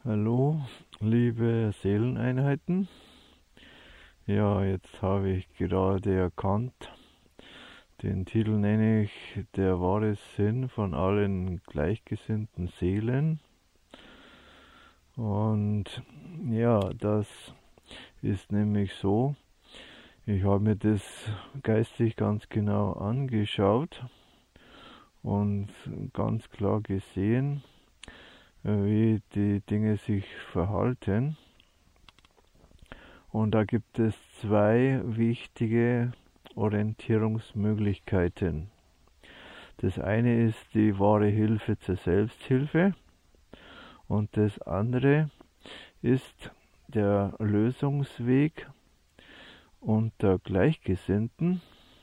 Hallo, liebe Seeleneinheiten. Ja, jetzt habe ich gerade erkannt, den Titel nenne ich Der wahre Sinn von allen gleichgesinnten Seelen. Und ja, das ist nämlich so, ich habe mir das geistig ganz genau angeschaut und ganz klar gesehen, wie die Dinge sich verhalten. Und da gibt es zwei wichtige Orientierungsmöglichkeiten. Das eine ist die wahre Hilfe zur Selbsthilfe und das andere ist der Lösungsweg unter Gleichgesinnten.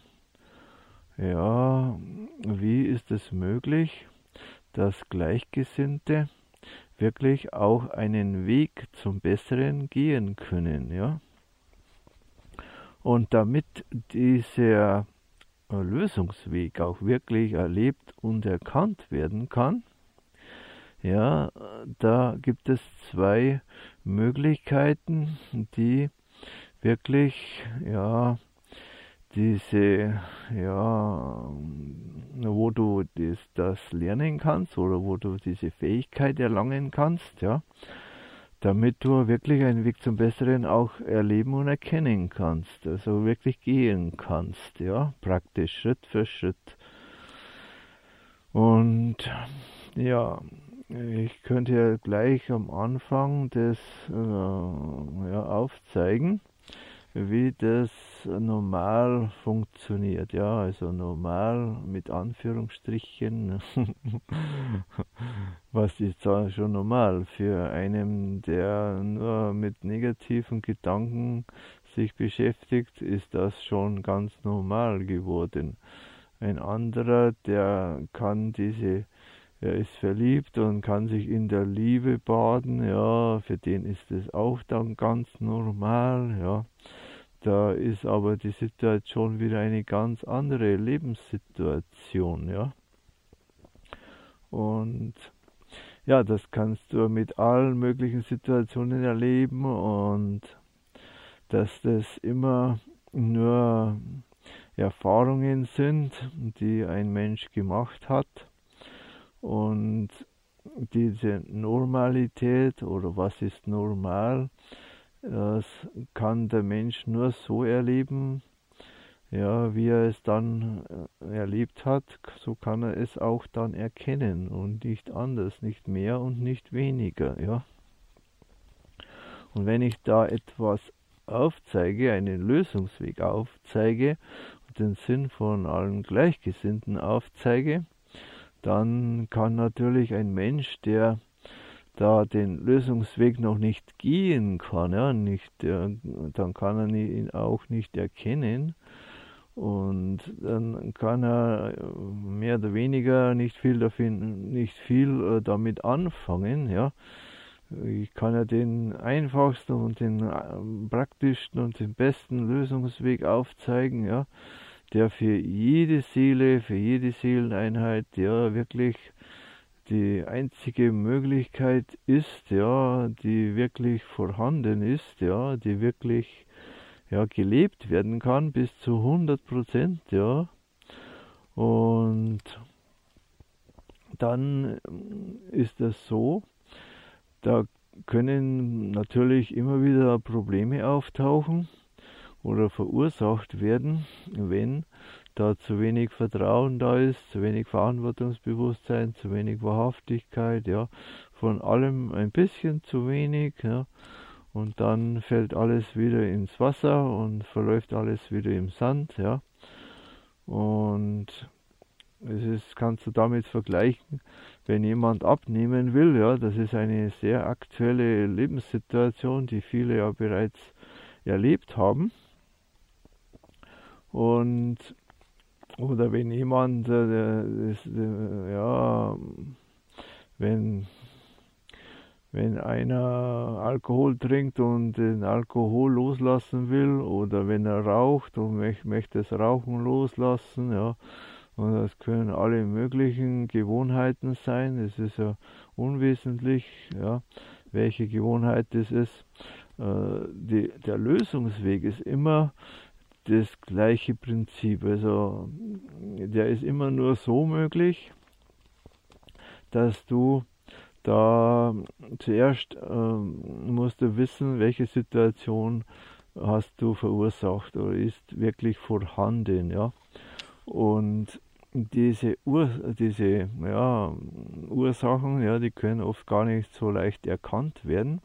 Ja, wie ist es möglich, dass Gleichgesinnte wirklich auch einen Weg zum Besseren gehen können, ja? Und damit dieser Lösungsweg auch wirklich erlebt und erkannt werden kann, ja, da gibt es zwei Möglichkeiten, die wirklich, ja, diese, ja, wo du das lernen kannst oder wo du diese Fähigkeit erlangen kannst, ja, damit du wirklich einen Weg zum Besseren auch erleben und erkennen kannst, also wirklich gehen kannst, ja, praktisch Schritt für Schritt. Und ja, ich könnte ja gleich am Anfang das ja, aufzeigen, wie das normal funktioniert. Ja, also normal mit Anführungsstrichen. Was ist da schon normal für einen, der nur mit negativen Gedanken sich beschäftigt, ist das schon ganz normal geworden. Ein anderer, der kann er ist verliebt und kann sich in der Liebe baden, ja, für den ist es auch dann ganz normal, ja. Da ist aber die Situation wieder eine ganz andere Lebenssituation, ja. Und ja, das kannst du mit allen möglichen Situationen erleben und dass das immer nur Erfahrungen sind, die ein Mensch gemacht hat und diese Normalität oder was ist normal, das kann der Mensch nur so erleben, ja, wie er es dann erlebt hat, so kann er es auch dann erkennen und nicht anders, nicht mehr und nicht weniger, ja. Und wenn ich da etwas aufzeige, einen Lösungsweg aufzeige und den Sinn von allen Gleichgesinnten aufzeige, dann kann natürlich ein Mensch, der da den Lösungsweg noch nicht gehen kann, ja, dann kann er ihn auch nicht erkennen und dann kann er mehr oder weniger nicht viel damit anfangen, ja. Ich kann ja den einfachsten und den praktischsten und den besten Lösungsweg aufzeigen, ja, der für jede Seele, für jede Seeleneinheit, ja, wirklich die einzige Möglichkeit ist, ja, die wirklich vorhanden ist, ja, die wirklich, ja, gelebt werden kann bis zu 100%, ja. Und dann ist es so, da können natürlich immer wieder Probleme auftauchen oder verursacht werden, wenn da zu wenig Vertrauen da ist, zu wenig Verantwortungsbewusstsein, zu wenig Wahrhaftigkeit, ja, von allem ein bisschen zu wenig, ja, und dann fällt alles wieder ins Wasser und verläuft alles wieder im Sand, ja, und kannst du damit vergleichen, wenn jemand abnehmen will, ja, das ist eine sehr aktuelle Lebenssituation, die viele ja bereits erlebt haben. Und oder wenn jemand, ja, wenn, wenn einer Alkohol trinkt und den Alkohol loslassen will, oder wenn er raucht und möchte das Rauchen loslassen, ja, und das können alle möglichen Gewohnheiten sein, das ist ja unwesentlich, ja. welche Gewohnheit das ist. Der Lösungsweg ist immer das gleiche Prinzip. Also der ist immer nur so möglich, dass du da zuerst musst du wissen, welche Situation hast du verursacht oder ist wirklich vorhanden, ja. Und diese Ursachen, ja, die können oft gar nicht so leicht erkannt werden.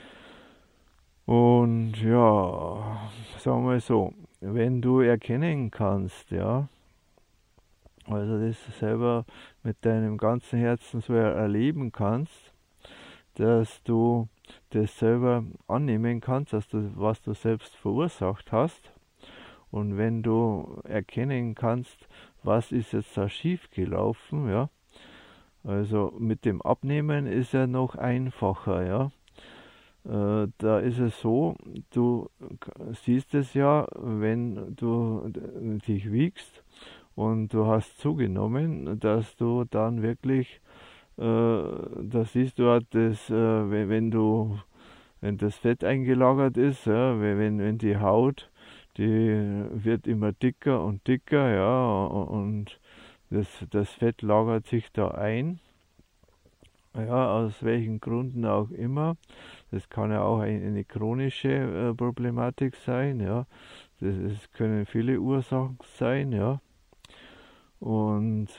Und ja, sagen wir so, wenn du erkennen kannst, ja, also das selber mit deinem ganzen Herzen so erleben kannst, dass du das selber annehmen kannst, dass du, was du selbst verursacht hast. Und wenn du erkennen kannst, was ist jetzt da schief gelaufen, ja, also mit dem Abnehmen ist ja noch einfacher, ja. Da ist es so, du siehst es ja, wenn du dich wiegst und du hast zugenommen, dass du dann wirklich, da siehst du halt das, wenn das Fett eingelagert ist, ja, wenn die Haut, die wird immer dicker und dicker, ja, und das Fett lagert sich da ein, ja, aus welchen Gründen auch immer. Das kann ja auch eine chronische Problematik sein, ja. Das können viele Ursachen sein, ja. Und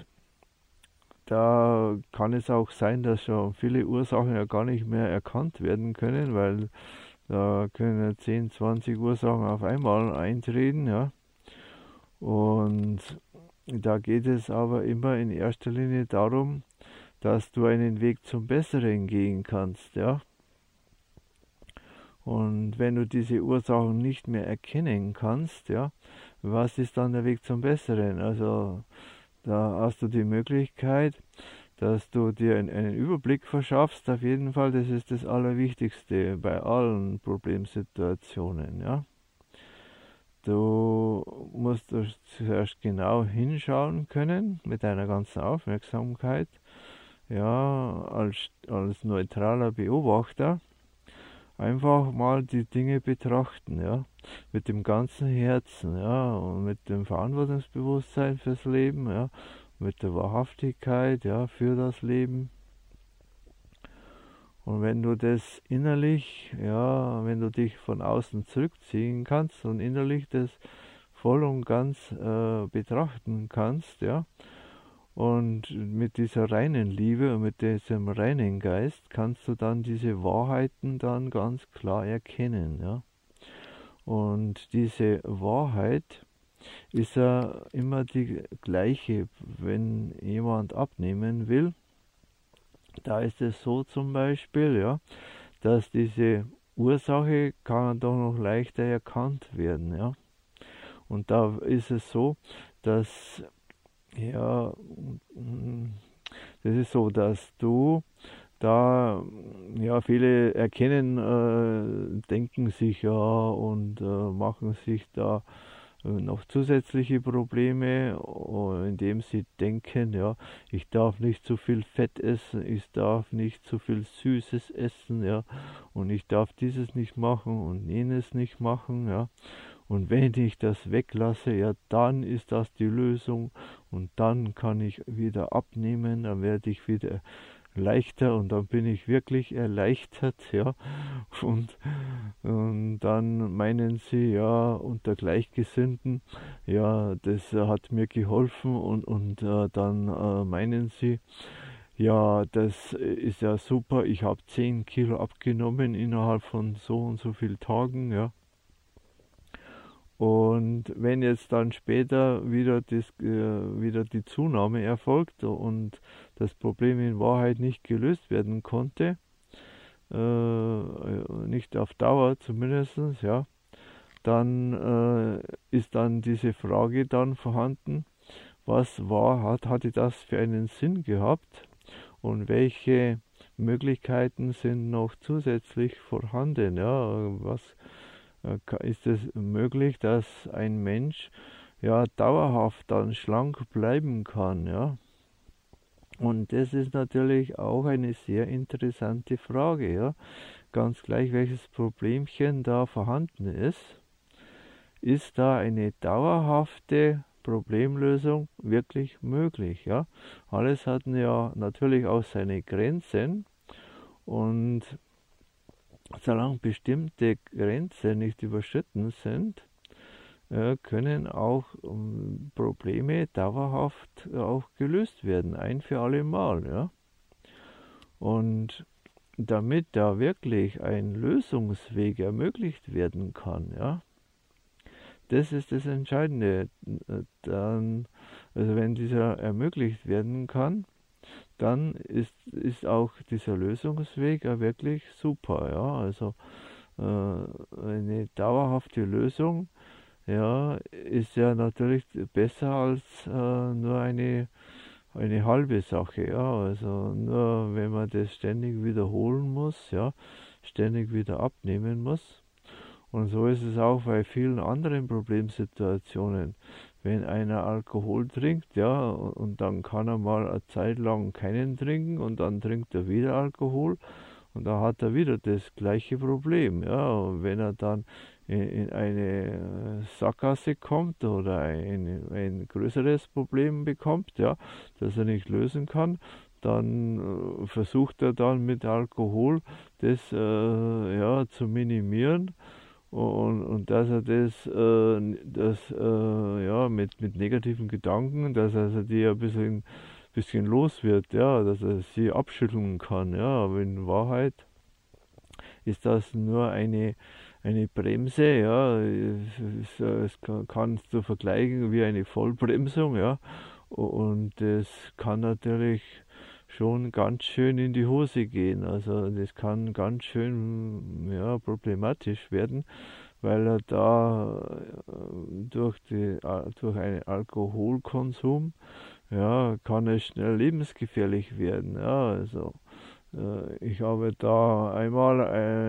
da kann es auch sein, dass schon viele Ursachen ja gar nicht mehr erkannt werden können, weil da können ja 10, 20 Ursachen auf einmal eintreten, ja. Und da geht es aber immer in erster Linie darum, dass du einen Weg zum Besseren gehen kannst, ja. Und wenn du diese Ursachen nicht mehr erkennen kannst, ja, was ist dann der Weg zum Besseren? Also da hast du die Möglichkeit, dass du dir einen Überblick verschaffst, auf jeden Fall, das ist das Allerwichtigste bei allen Problemsituationen, ja. Du musst zuerst genau hinschauen können mit deiner ganzen Aufmerksamkeit, ja, als neutraler Beobachter einfach mal die Dinge betrachten, ja, mit dem ganzen Herzen, ja, und mit dem Verantwortungsbewusstsein fürs Leben, ja, mit der Wahrhaftigkeit, ja, für das Leben. Und wenn du das innerlich, ja, wenn du dich von außen zurückziehen kannst und innerlich das voll und ganz betrachten kannst, ja, und mit dieser reinen Liebe und mit diesem reinen Geist kannst du dann diese Wahrheiten dann ganz klar erkennen, ja. Und diese Wahrheit ist ja immer die gleiche, wenn jemand abnehmen will. Da ist es so zum Beispiel, ja, dass diese Ursache kann doch noch leichter erkannt werden, ja. Und da ist es so, dass, ja, das ist so, dass du da, ja, viele erkennen, denken sich ja und machen sich da noch zusätzliche Probleme, indem sie denken, ja, ich darf nicht zu viel Fett essen, ich darf nicht zu viel Süßes essen, ja, und ich darf dieses nicht machen und jenes nicht machen, ja. Und wenn ich das weglasse, ja, dann ist das die Lösung und dann kann ich wieder abnehmen, dann werde ich wieder leichter und dann bin ich wirklich erleichtert, ja. Und dann meinen sie, ja, unter Gleichgesinnten, ja, das hat mir geholfen und dann meinen sie, ja, das ist ja super, ich habe 10 Kilo abgenommen innerhalb von so und so vielen Tagen, ja. Und wenn jetzt dann später wieder die Zunahme erfolgt und das Problem in Wahrheit nicht gelöst werden konnte, nicht auf Dauer zumindest, ja, dann ist dann diese Frage dann vorhanden, hatte das für einen Sinn gehabt und welche Möglichkeiten sind noch zusätzlich vorhanden, ja, ist es möglich, dass ein Mensch ja dauerhaft dann schlank bleiben kann, ja. Und das ist natürlich auch eine sehr interessante Frage, ja. Ganz gleich, welches Problemchen da vorhanden ist da eine dauerhafte Problemlösung wirklich möglich, ja. Alles hat ja natürlich auch seine Grenzen und solange bestimmte Grenzen nicht überschritten sind, können auch Probleme dauerhaft auch gelöst werden, ein für alle Mal, ja. Und damit da wirklich ein Lösungsweg ermöglicht werden kann, ja, das ist das Entscheidende. Dann, also wenn dieser ermöglicht werden kann, dann ist auch dieser Lösungsweg ja wirklich super, ja. Also eine dauerhafte Lösung, ja, ist ja natürlich besser als nur eine halbe Sache, ja. Also nur wenn man das ständig wiederholen muss, ja, ständig wieder abnehmen muss. Und so ist es auch bei vielen anderen Problemsituationen. Wenn einer Alkohol trinkt, ja, und dann kann er mal eine Zeit lang keinen trinken und dann trinkt er wieder Alkohol und da hat er wieder das gleiche Problem, ja. Und wenn er dann in eine Sackgasse kommt oder ein größeres Problem bekommt, ja, das er nicht lösen kann, dann versucht er dann mit Alkohol das ja, zu minimieren und dass er ja, mit negativen Gedanken, dass er also die ein bisschen los wird, ja, dass er sie abschütteln kann, ja, aber in Wahrheit ist das nur eine Bremse, ja, kannst du vergleichen wie eine Vollbremsung, ja, und das kann natürlich schon ganz schön in die Hose gehen. Also das kann ganz schön, ja, problematisch werden, weil er da durch einen Alkoholkonsum, ja, kann es schnell lebensgefährlich werden. Ja, also ich habe da einmal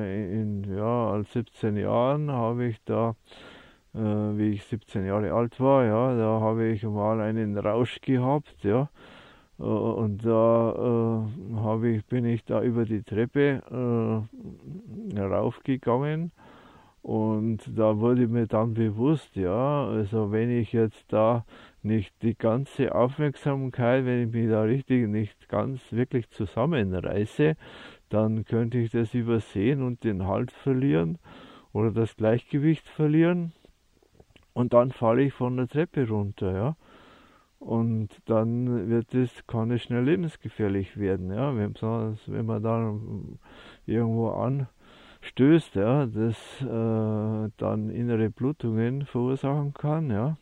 ja, als 17 Jahren habe ich da, wie ich 17 Jahre alt war, ja, da habe ich mal einen Rausch gehabt, ja. Und da bin ich da über die Treppe raufgegangen und da wurde mir dann bewusst, ja, also wenn ich jetzt da nicht die ganze Aufmerksamkeit, wenn ich mich da richtig nicht ganz wirklich zusammenreiße, dann könnte ich das übersehen und den Halt verlieren oder das Gleichgewicht verlieren und dann falle ich von der Treppe runter, ja. Und dann kann es schnell lebensgefährlich werden, ja, wenn man dann irgendwo anstößt, ja, das dann innere Blutungen verursachen kann, ja.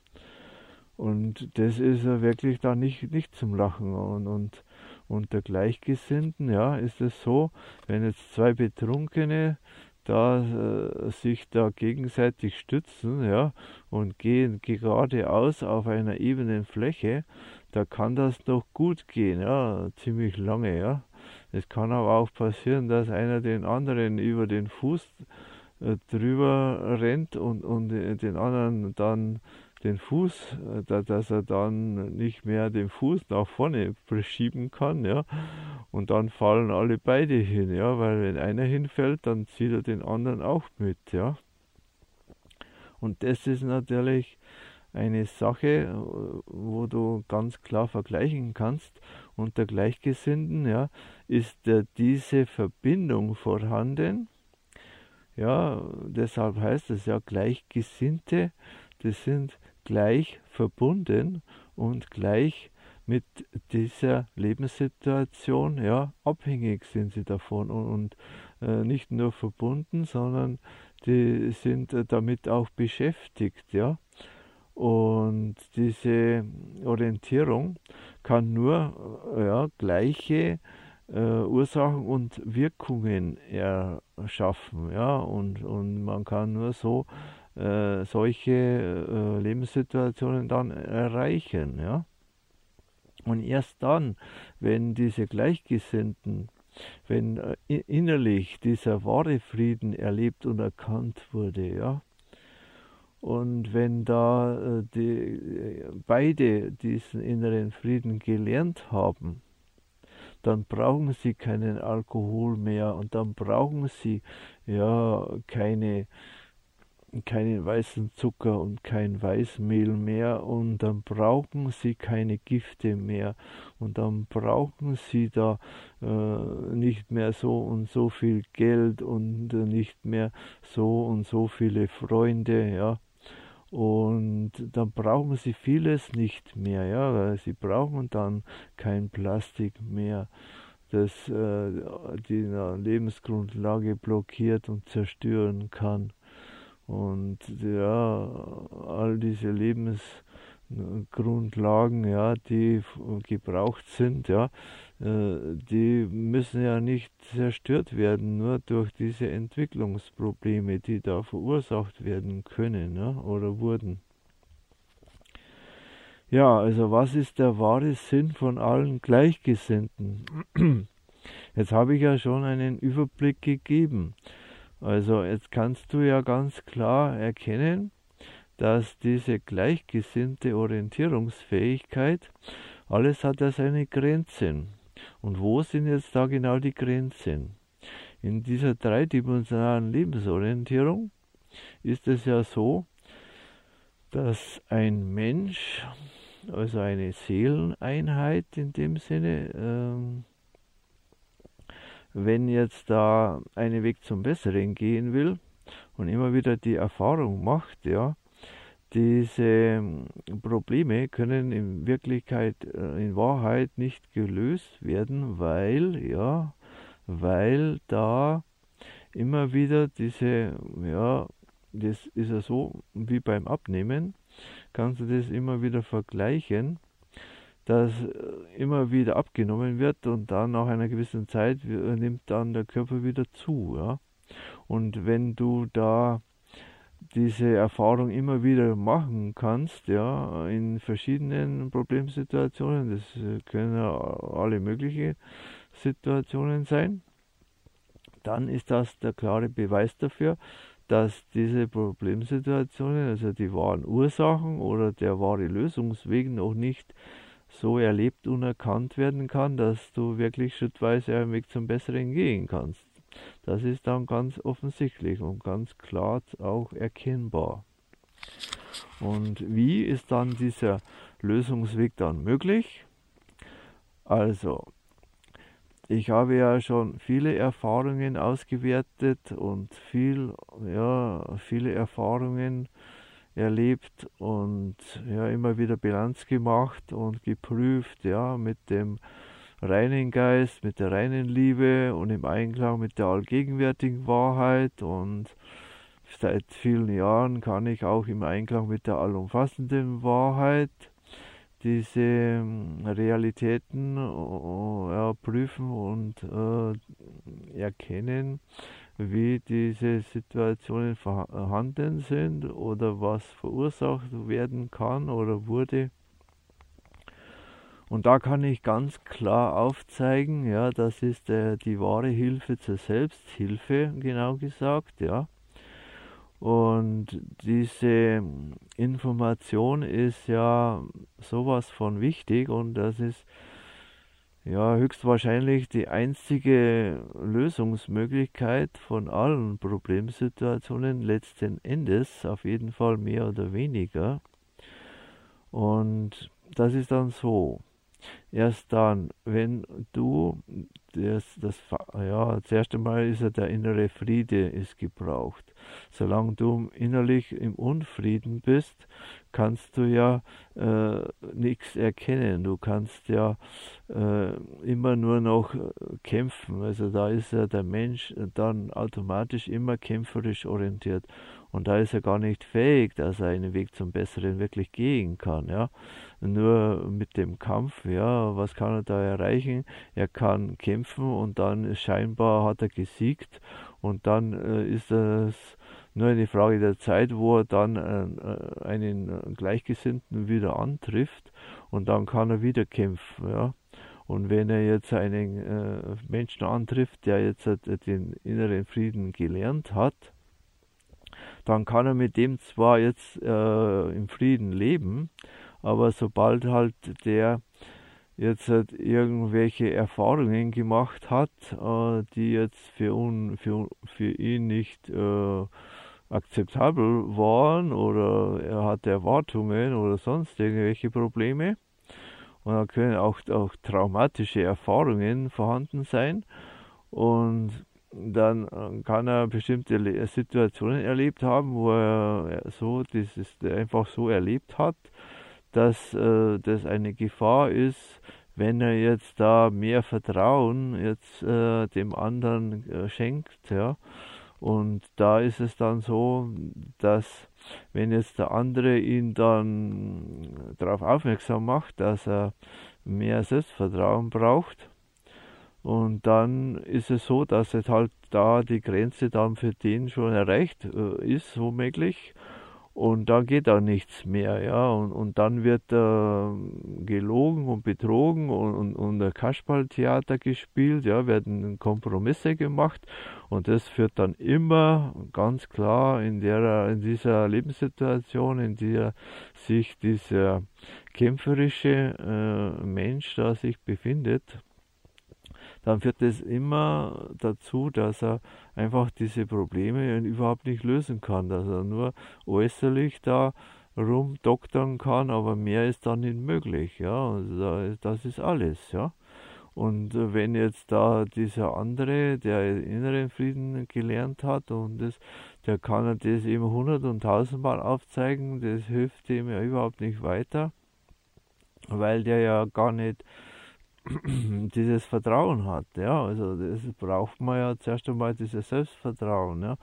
Und das ist ja wirklich dann nicht zum Lachen. Und unter Gleichgesinnten, ja, ist es so, wenn jetzt zwei Betrunkene da sich da gegenseitig stützen, ja, und gehen geradeaus auf einer ebenen Fläche, da kann das noch gut gehen, ja, ziemlich lange, ja. Es kann aber auch passieren, dass einer den anderen über den Fuß drüber rennt und den anderen dann den Fuß, dass er dann nicht mehr den Fuß nach vorne schieben kann, ja, und dann fallen alle beide hin, ja, weil wenn einer hinfällt, dann zieht er den anderen auch mit, ja. Und das ist natürlich eine Sache, wo du ganz klar vergleichen kannst. Unter Gleichgesinnten, ja, ist diese Verbindung vorhanden. Ja, deshalb heißt es ja Gleichgesinnte, das sind gleich verbunden und gleich mit dieser Lebenssituation, ja, abhängig sind sie davon und nicht nur verbunden, sondern die sind damit auch beschäftigt, ja. Und diese Orientierung kann nur ja, gleiche Ursachen und Wirkungen erschaffen, ja, und man kann nur so solche Lebenssituationen dann erreichen, ja. Und erst dann, wenn diese Gleichgesinnten, wenn innerlich dieser wahre Frieden erlebt und erkannt wurde, ja, und wenn da beide diesen inneren Frieden gelernt haben, dann brauchen sie keinen Alkohol mehr und dann brauchen sie ja keinen weißen Zucker und kein Weißmehl mehr und dann brauchen sie keine Gifte mehr und dann brauchen sie da nicht mehr so und so viel Geld und nicht mehr so und so viele Freunde, ja. Und dann brauchen sie vieles nicht mehr, ja, weil sie brauchen dann kein Plastik mehr, das die Lebensgrundlage blockiert und zerstören kann. Und ja, all diese Lebensgrundlagen, ja, die gebraucht sind, ja, die müssen ja nicht zerstört werden, nur durch diese Entwicklungsprobleme, die da verursacht werden können, ja, oder wurden. Ja, also was ist der wahre Sinn von allen Gleichgesinnten? Jetzt habe ich ja schon einen Überblick gegeben. Also jetzt kannst du ja ganz klar erkennen, dass diese gleichgesinnte Orientierungsfähigkeit, alles hat ja seine Grenzen. Und wo sind jetzt da genau die Grenzen? In dieser dreidimensionalen Lebensorientierung ist es ja so, dass ein Mensch, also eine Seeleneinheit in dem Sinne, wenn jetzt da einen Weg zum Besseren gehen will und immer wieder die Erfahrung macht, ja, diese Probleme können in Wahrheit nicht gelöst werden, weil da immer wieder das ist ja so wie beim Abnehmen, kannst du das immer wieder vergleichen, dass immer wieder abgenommen wird und dann nach einer gewissen Zeit nimmt dann der Körper wieder zu, ja. Und wenn du da diese Erfahrung immer wieder machen kannst, ja, in verschiedenen Problemsituationen, das können ja alle möglichen Situationen sein, dann ist das der klare Beweis dafür, dass diese Problemsituationen, also die wahren Ursachen oder der wahre Lösungsweg noch nicht so erlebt und erkannt werden kann, dass du wirklich schrittweise einen Weg zum Besseren gehen kannst. Das ist dann ganz offensichtlich und ganz klar auch erkennbar. Und wie ist dann dieser Lösungsweg dann möglich? Also, ich habe ja schon viele Erfahrungen ausgewertet und viele Erfahrungen erlebt und ja, immer wieder Bilanz gemacht und geprüft, ja, mit dem reinen Geist, mit der reinen Liebe und im Einklang mit der allgegenwärtigen Wahrheit. Und seit vielen Jahren kann ich auch im Einklang mit der allumfassenden Wahrheit diese Realitäten prüfen und erkennen, wie diese Situationen vorhanden sind oder was verursacht werden kann oder wurde. Und da kann ich ganz klar aufzeigen, ja, das ist die wahre Hilfe zur Selbsthilfe, genau gesagt, ja. Und diese Information ist ja sowas von wichtig und das ist ja höchstwahrscheinlich die einzige Lösungsmöglichkeit von allen Problemsituationen letzten Endes, auf jeden Fall mehr oder weniger. Und das ist dann so. Erst dann, wenn du zuerst einmal ist ja der innere Friede ist gebraucht. Solange du innerlich im Unfrieden bist, kannst du ja nichts erkennen. Du kannst ja immer nur noch kämpfen. Also da ist ja der Mensch dann automatisch immer kämpferisch orientiert. Und da ist er gar nicht fähig, dass er einen Weg zum Besseren wirklich gehen kann. Ja? Nur mit dem Kampf, ja, was kann er da erreichen? Er kann kämpfen und dann scheinbar hat er gesiegt und dann ist es nur eine Frage der Zeit, wo er dann einen Gleichgesinnten wieder antrifft und dann kann er wieder kämpfen. Ja? Und wenn er jetzt einen Menschen antrifft, der jetzt den inneren Frieden gelernt hat, dann kann er mit dem zwar jetzt im Frieden leben, aber sobald halt der jetzt halt irgendwelche Erfahrungen gemacht hat, die jetzt für ihn nicht akzeptabel waren, oder er hatte Erwartungen oder sonst irgendwelche Probleme. Und da können auch traumatische Erfahrungen vorhanden sein. Und dann kann er bestimmte Situationen erlebt haben, wo er so einfach so erlebt hat, dass das eine Gefahr ist, wenn er jetzt da mehr Vertrauen jetzt dem anderen schenkt, ja. Und da ist es dann so, dass wenn jetzt der andere ihn dann darauf aufmerksam macht, dass er mehr Selbstvertrauen braucht, und dann ist es so, dass jetzt halt da die Grenze dann für den schon erreicht ist, womöglich. Und da geht da nichts mehr, ja. Und dann wird gelogen und betrogen und ein Kasperltheater gespielt, ja, werden Kompromisse gemacht. Und das führt dann immer ganz klar in dieser Lebenssituation, in der sich dieser kämpferische Mensch da sich befindet, dann führt das immer dazu, dass er einfach diese Probleme überhaupt nicht lösen kann, dass er nur äußerlich da rumdoktern kann, aber mehr ist dann nicht möglich, ja, also das ist alles, ja. Und wenn jetzt da dieser andere, der inneren Frieden gelernt hat, der kann das eben 100 und 1000 Mal aufzeigen, das hilft dem ja überhaupt nicht weiter, weil der ja gar nicht dieses Vertrauen hat, ja, also das braucht man ja zuerst einmal, dieses Selbstvertrauen, ja.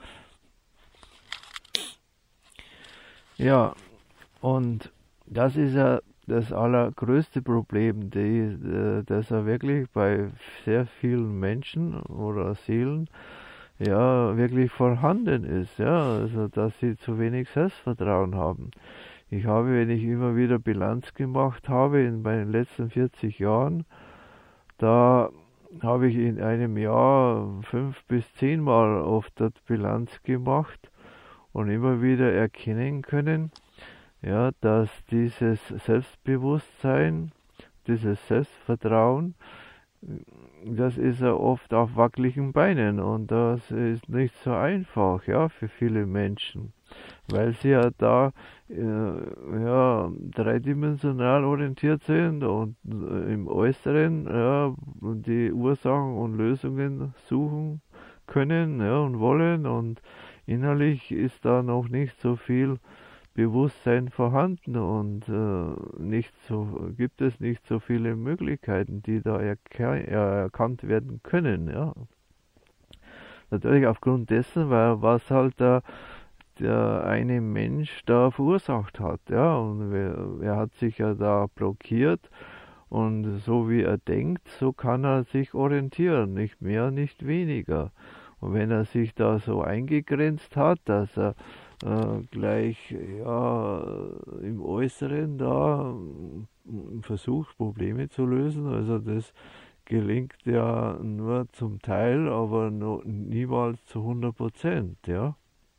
Ja, und das ist ja das allergrößte Problem, das ja wirklich bei sehr vielen Menschen oder Seelen ja wirklich vorhanden ist, ja, also dass sie zu wenig Selbstvertrauen haben. Ich habe, wenn ich immer wieder Bilanz gemacht habe in meinen letzten 40 Jahren, da habe ich in einem Jahr 5 bis 10 Mal auf der Bilanz gemacht und immer wieder erkennen können, ja, dass dieses Selbstbewusstsein, dieses Selbstvertrauen, das ist ja oft auf wackeligen Beinen, und das ist nicht so einfach, ja, für viele Menschen, weil sie ja da ja, dreidimensional orientiert sind und im Äußeren ja, die Ursachen und Lösungen suchen können, ja, und wollen, und innerlich ist da noch nicht so viel Bewusstsein vorhanden, und gibt es nicht so viele Möglichkeiten, die da erkannt werden können. Ja. Natürlich aufgrund dessen, weil was halt der eine Mensch da verursacht hat. Ja. Und er hat sich ja da blockiert, und so wie er denkt, so kann er sich orientieren, nicht mehr, nicht weniger. Und wenn er sich da so eingegrenzt hat, dass er gleich ja, im Äußeren da versucht, Probleme zu lösen. Also das gelingt ja nur zum Teil, aber niemals zu 100%. Ja.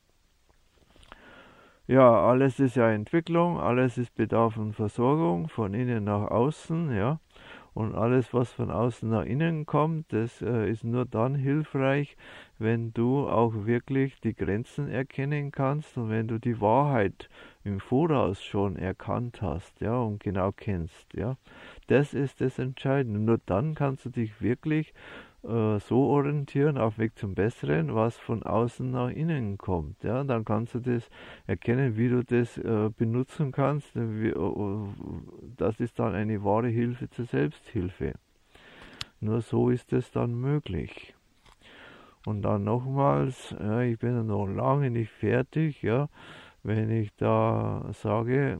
Ja, alles ist ja Entwicklung, alles ist Bedarf von Versorgung, von innen nach außen, ja. Und alles, was von außen nach innen kommt, das ist nur dann hilfreich, wenn du auch wirklich die Grenzen erkennen kannst und wenn du die Wahrheit im Voraus schon erkannt hast, ja, und genau kennst, ja. Das ist das Entscheidende. Nur dann kannst du dich wirklich so orientieren, auf Weg zum Besseren, was von außen nach innen kommt. Ja? Dann kannst du das erkennen, wie du das benutzen kannst. Das ist dann eine wahre Hilfe zur Selbsthilfe. Nur so ist es dann möglich. Und dann nochmals, ja, ich bin ja noch lange nicht fertig, ja, wenn ich da sage,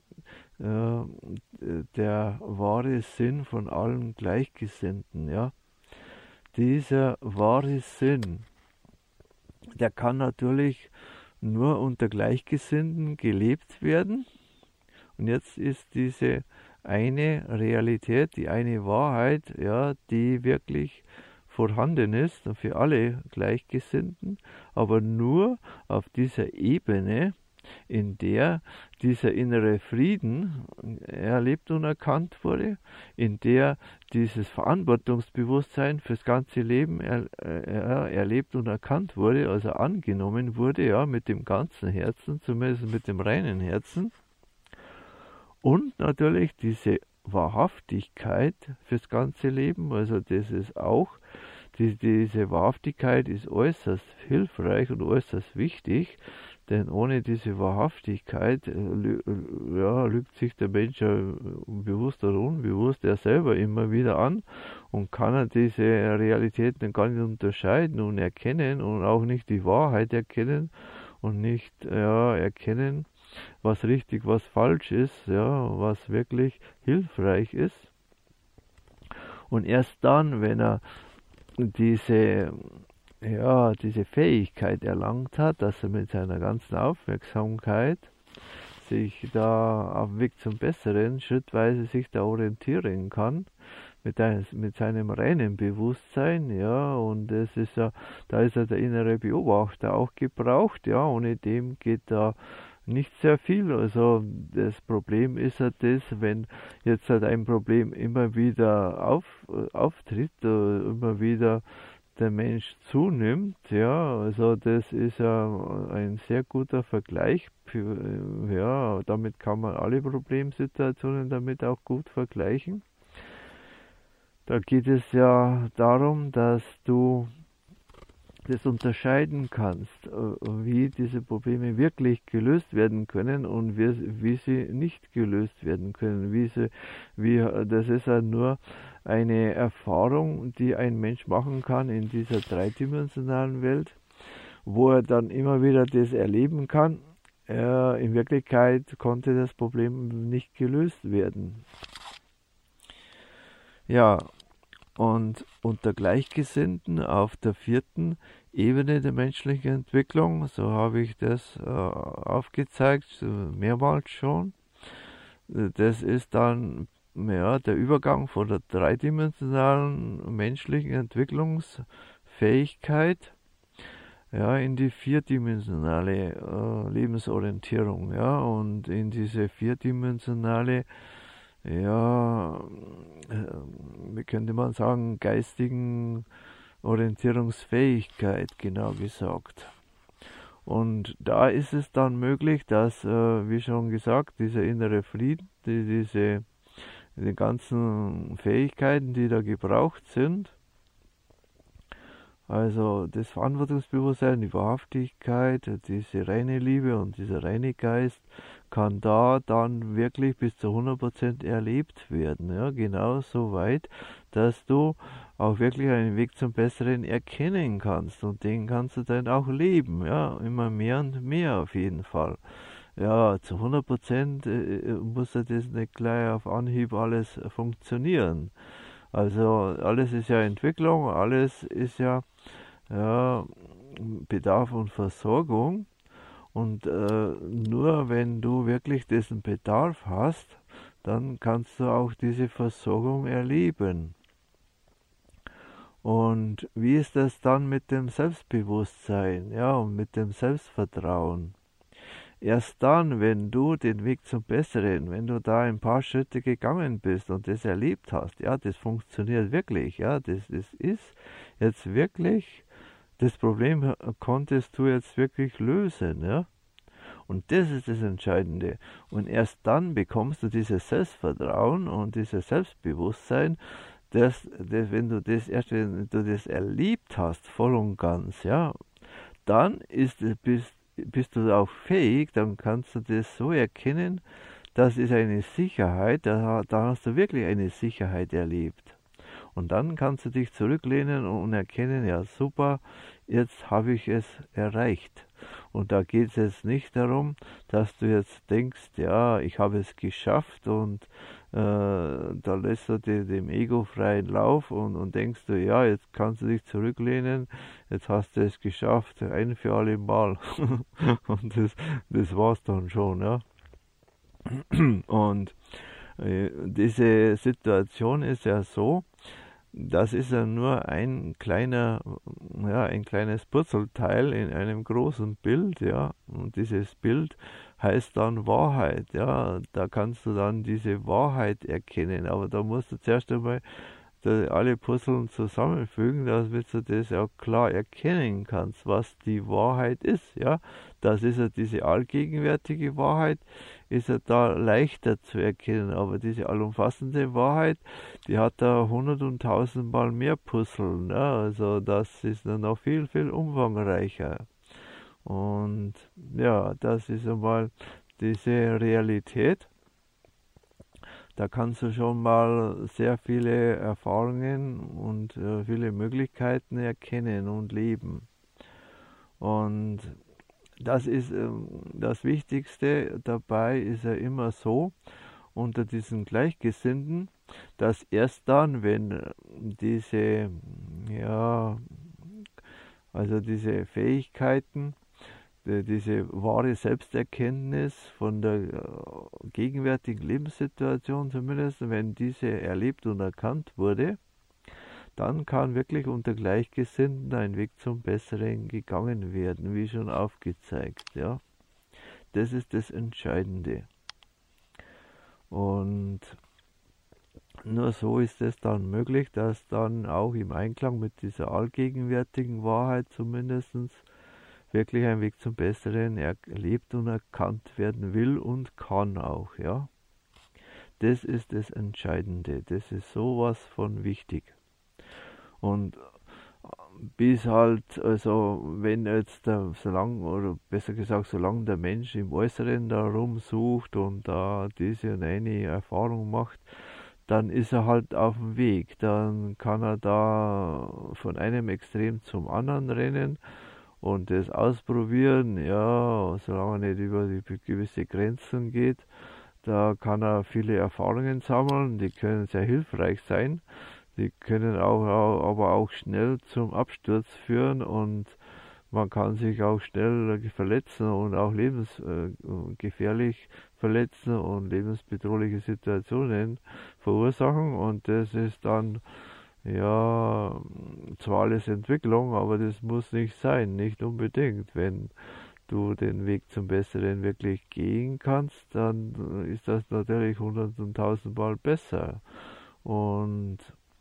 der wahre Sinn von allen Gleichgesinnten, ja, dieser wahre Sinn, der kann natürlich nur unter Gleichgesinnten gelebt werden. Und jetzt ist diese eine Realität, die eine Wahrheit, ja, die wirklich vorhanden ist für alle Gleichgesinnten, aber nur auf dieser Ebene, in der dieser innere Frieden erlebt und erkannt wurde, in der dieses Verantwortungsbewusstsein fürs ganze Leben erlebt und erkannt wurde, also angenommen wurde, ja, mit dem ganzen Herzen, zumindest mit dem reinen Herzen. Und natürlich diese Wahrhaftigkeit fürs ganze Leben, also das ist auch, diese Wahrhaftigkeit ist äußerst hilfreich und äußerst wichtig, denn ohne diese Wahrhaftigkeit lügt sich der Mensch ja bewusst oder unbewusst er selber immer wieder an und kann er diese Realitäten gar nicht unterscheiden und erkennen und auch nicht die Wahrheit erkennen und nicht erkennen, was richtig, was falsch ist, ja, was wirklich hilfreich ist. Und erst dann, wenn er diese Fähigkeit erlangt hat, dass er mit seiner ganzen Aufmerksamkeit sich da auf dem Weg zum Besseren schrittweise sich da orientieren kann, mit seinem reinen Bewusstsein, ja, und das ist ja, da ist ja der innere Beobachter auch gebraucht, ja, ohne dem geht da nicht sehr viel. Also das Problem ist halt das, wenn jetzt halt ein Problem immer wieder auftritt, immer wieder der Mensch zunimmt, ja, also das ist ja ein sehr guter Vergleich, ja, damit kann man alle Problemsituationen damit auch gut vergleichen. Da geht es ja darum, dass du das unterscheiden kannst, wie diese Probleme wirklich gelöst werden können und wie sie nicht gelöst werden können. Das ist ja nur eine Erfahrung, die ein Mensch machen kann in dieser dreidimensionalen Welt, wo er dann immer wieder das erleben kann. In Wirklichkeit konnte das Problem nicht gelöst werden. Ja, und unter Gleichgesinnten auf der 4. Ebene der menschlichen Entwicklung, so habe ich das aufgezeigt, mehrmals schon. Das ist dann der Übergang von der dreidimensionalen menschlichen Entwicklungsfähigkeit in die vierdimensionale Lebensorientierung, ja, und in diese vierdimensionale, wie könnte man sagen, geistigen Orientierungsfähigkeit, genau gesagt. Und da ist es dann möglich, dass, wie schon gesagt, dieser innere Frieden, die ganzen Fähigkeiten, die da gebraucht sind, also das Verantwortungsbewusstsein, die Wahrhaftigkeit, diese reine Liebe und dieser reine Geist kann da dann wirklich bis zu 100% erlebt werden. Ja, genau so weit, dass du auch wirklich einen Weg zum Besseren erkennen kannst und den kannst du dann auch leben. Ja, immer mehr und mehr auf jeden Fall. Ja, zu 100% muss ja das nicht gleich auf Anhieb alles funktionieren. Also alles ist ja Entwicklung, alles ist ja Bedarf und Versorgung. Und nur wenn du wirklich diesen Bedarf hast, dann kannst du auch diese Versorgung erleben. Und wie ist das dann mit dem Selbstbewusstsein, ja, und mit dem Selbstvertrauen? Erst dann, wenn du den Weg zum Besseren, wenn du da ein paar Schritte gegangen bist und das erlebt hast, ja, das funktioniert wirklich, ja, das ist jetzt wirklich, das Problem konntest du jetzt wirklich lösen, ja. Und das ist das Entscheidende. Und erst dann bekommst du dieses Selbstvertrauen und dieses Selbstbewusstsein, wenn du das erlebt hast, voll und ganz, ja, dann bist du auch fähig, dann kannst du das so erkennen, das ist eine Sicherheit, da hast du wirklich eine Sicherheit erlebt. Und dann kannst du dich zurücklehnen und erkennen, ja super, jetzt habe ich es erreicht. Und da geht es jetzt nicht darum, dass du jetzt denkst, ja, ich habe es geschafft und da lässt du dem Ego freien Lauf und denkst du, ja, jetzt kannst du dich zurücklehnen, jetzt hast du es geschafft, ein für alle Mal. Und das war's dann schon, ja. Und diese Situation ist ja so, das ist ja nur ein kleines Puzzleteil in einem großen Bild, ja. Und dieses Bild heißt dann Wahrheit, ja. Da kannst du dann diese Wahrheit erkennen, aber da musst du zuerst einmal alle Puzzle zusammenfügen, damit du das auch klar erkennen kannst, was die Wahrheit ist, ja. Das ist ja diese allgegenwärtige Wahrheit, ist ja da leichter zu erkennen, aber diese allumfassende Wahrheit, die hat da 100 und 1000 Mal mehr Puzzle, ja. Also das ist dann noch viel, viel umfangreicher. Und ja, das ist einmal diese Realität. Da kannst du schon mal sehr viele Erfahrungen und viele Möglichkeiten erkennen und leben. Und das ist das Wichtigste dabei ist ja immer so, unter diesen Gleichgesinnten, dass erst dann, wenn diese, ja, also diese Fähigkeiten, diese wahre Selbsterkenntnis von der gegenwärtigen Lebenssituation zumindest, wenn diese erlebt und erkannt wurde, dann kann wirklich unter Gleichgesinnten ein Weg zum Besseren gegangen werden, wie schon aufgezeigt. Ja, das ist das Entscheidende. Und nur so ist es dann möglich, dass dann auch im Einklang mit dieser allgegenwärtigen Wahrheit zumindest wirklich ein Weg zum Besseren erlebt und erkannt werden will und kann auch, ja. Das ist das Entscheidende, das ist sowas von wichtig. Und bis halt, also wenn jetzt solange, oder besser gesagt, solange der Mensch im Äußeren da rumsucht und da diese und eine Erfahrung macht, dann ist er halt auf dem Weg. Dann kann er da von einem Extrem zum anderen rennen und das ausprobieren, ja, solange er nicht über die gewisse Grenzen geht, da kann er viele Erfahrungen sammeln, die können sehr hilfreich sein, die können aber auch schnell zum Absturz führen und man kann sich auch schnell verletzen und auch lebensgefährlich verletzen und lebensbedrohliche Situationen verursachen und das ist dann ja, zwar alles Entwicklung, aber das muss nicht sein, nicht unbedingt. Wenn du den Weg zum Besseren wirklich gehen kannst, dann ist das natürlich 100 und 1000 Mal besser. Und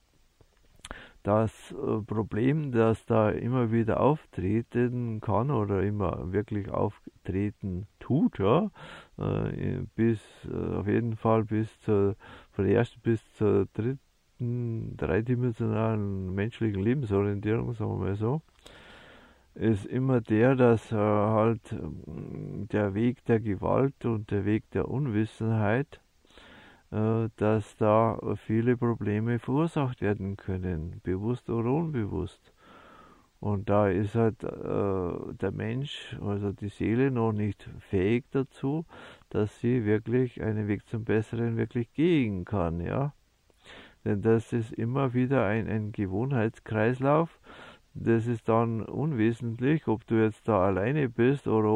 das Problem, das da immer wieder auftreten kann oder immer wirklich auftreten tut, ja, bis auf jeden Fall von der ersten bis zur dritten dreidimensionalen menschlichen Lebensorientierung, sagen wir mal so, ist immer der, dass halt der Weg der Gewalt und der Weg der Unwissenheit, dass da viele Probleme verursacht werden können, bewusst oder unbewusst. Und da ist halt der Mensch, also die Seele, noch nicht fähig dazu, dass sie wirklich einen Weg zum Besseren wirklich gehen kann, ja. Denn das ist immer wieder ein Gewohnheitskreislauf. Das ist dann unwesentlich, ob du jetzt da alleine bist oder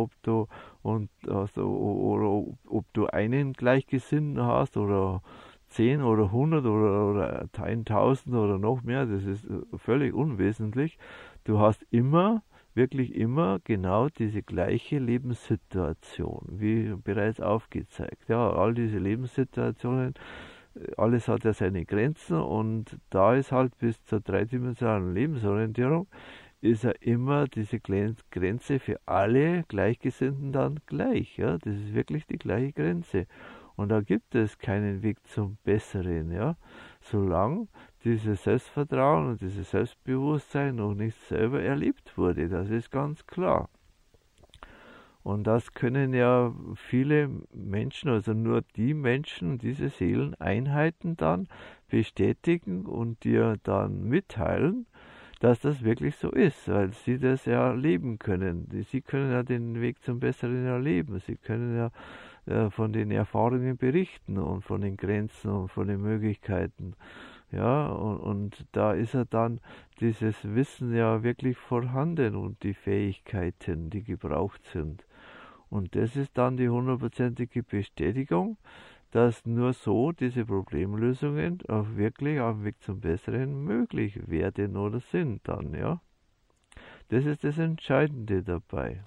ob du einen Gleichgesinnten hast oder 10 oder 100 oder 1000 oder noch mehr. Das ist völlig unwesentlich. Du hast immer, wirklich immer genau diese gleiche Lebenssituation, wie bereits aufgezeigt. Ja, all diese Lebenssituationen, alles hat ja seine Grenzen und da ist halt bis zur dreidimensionalen Lebensorientierung ist ja immer diese Grenze für alle Gleichgesinnten dann gleich. Ja? Das ist wirklich die gleiche Grenze. Und da gibt es keinen Weg zum Besseren, ja. Solange dieses Selbstvertrauen und dieses Selbstbewusstsein noch nicht selber erlebt wurde. Das ist ganz klar. Und das können ja viele Menschen, also nur die Menschen, diese Seeleneinheiten dann bestätigen und dir dann mitteilen, dass das wirklich so ist, weil sie das ja leben können. Sie können ja den Weg zum Besseren erleben. Sie können ja von den Erfahrungen berichten und von den Grenzen und von den Möglichkeiten. Ja, und da ist ja dann dieses Wissen ja wirklich vorhanden und die Fähigkeiten, die gebraucht sind. Und das ist dann die hundertprozentige Bestätigung, dass nur so diese Problemlösungen auch wirklich auf dem Weg zum Besseren möglich werden oder sind dann, ja. Das ist das Entscheidende dabei.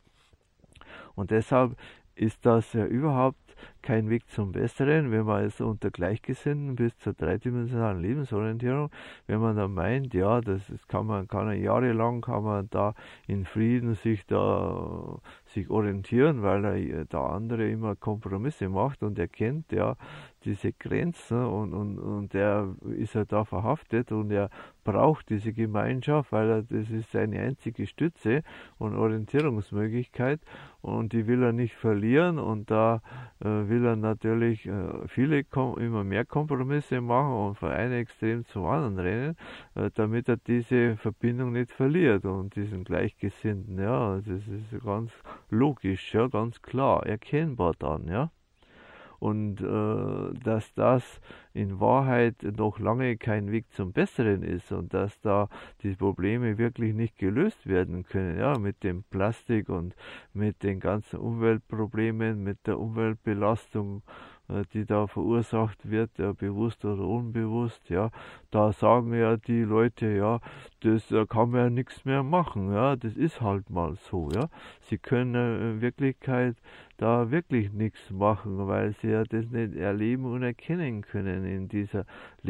Und deshalb ist das ja überhaupt kein Weg zum Besseren, wenn man es unter Gleichgesinnten bis zur dreidimensionalen Lebensorientierung, wenn man da meint, ja, kann man jahrelang kann man da in Frieden sich orientieren, weil der andere immer Kompromisse macht und er kennt ja diese Grenzen und der ist ja da verhaftet und er braucht diese Gemeinschaft, weil das ist seine einzige Stütze und Orientierungsmöglichkeit und die will er nicht verlieren und da will er natürlich immer mehr Kompromisse machen und von einem Extrem zum anderen rennen, damit er diese Verbindung nicht verliert und diesen Gleichgesinnten, ja, das ist ganz logisch, ja, ganz klar, erkennbar dann, ja. Und dass das in Wahrheit noch lange kein Weg zum Besseren ist und dass da die Probleme wirklich nicht gelöst werden können, ja, mit dem Plastik und mit den ganzen Umweltproblemen, mit der Umweltbelastung, die da verursacht wird, ja, bewusst oder unbewusst, ja, da sagen ja die Leute, ja, das kann man ja nichts mehr machen, ja, das ist halt mal so, ja. Sie können in Wirklichkeit da wirklich nichts machen, weil sie ja das nicht erleben und erkennen können in dieser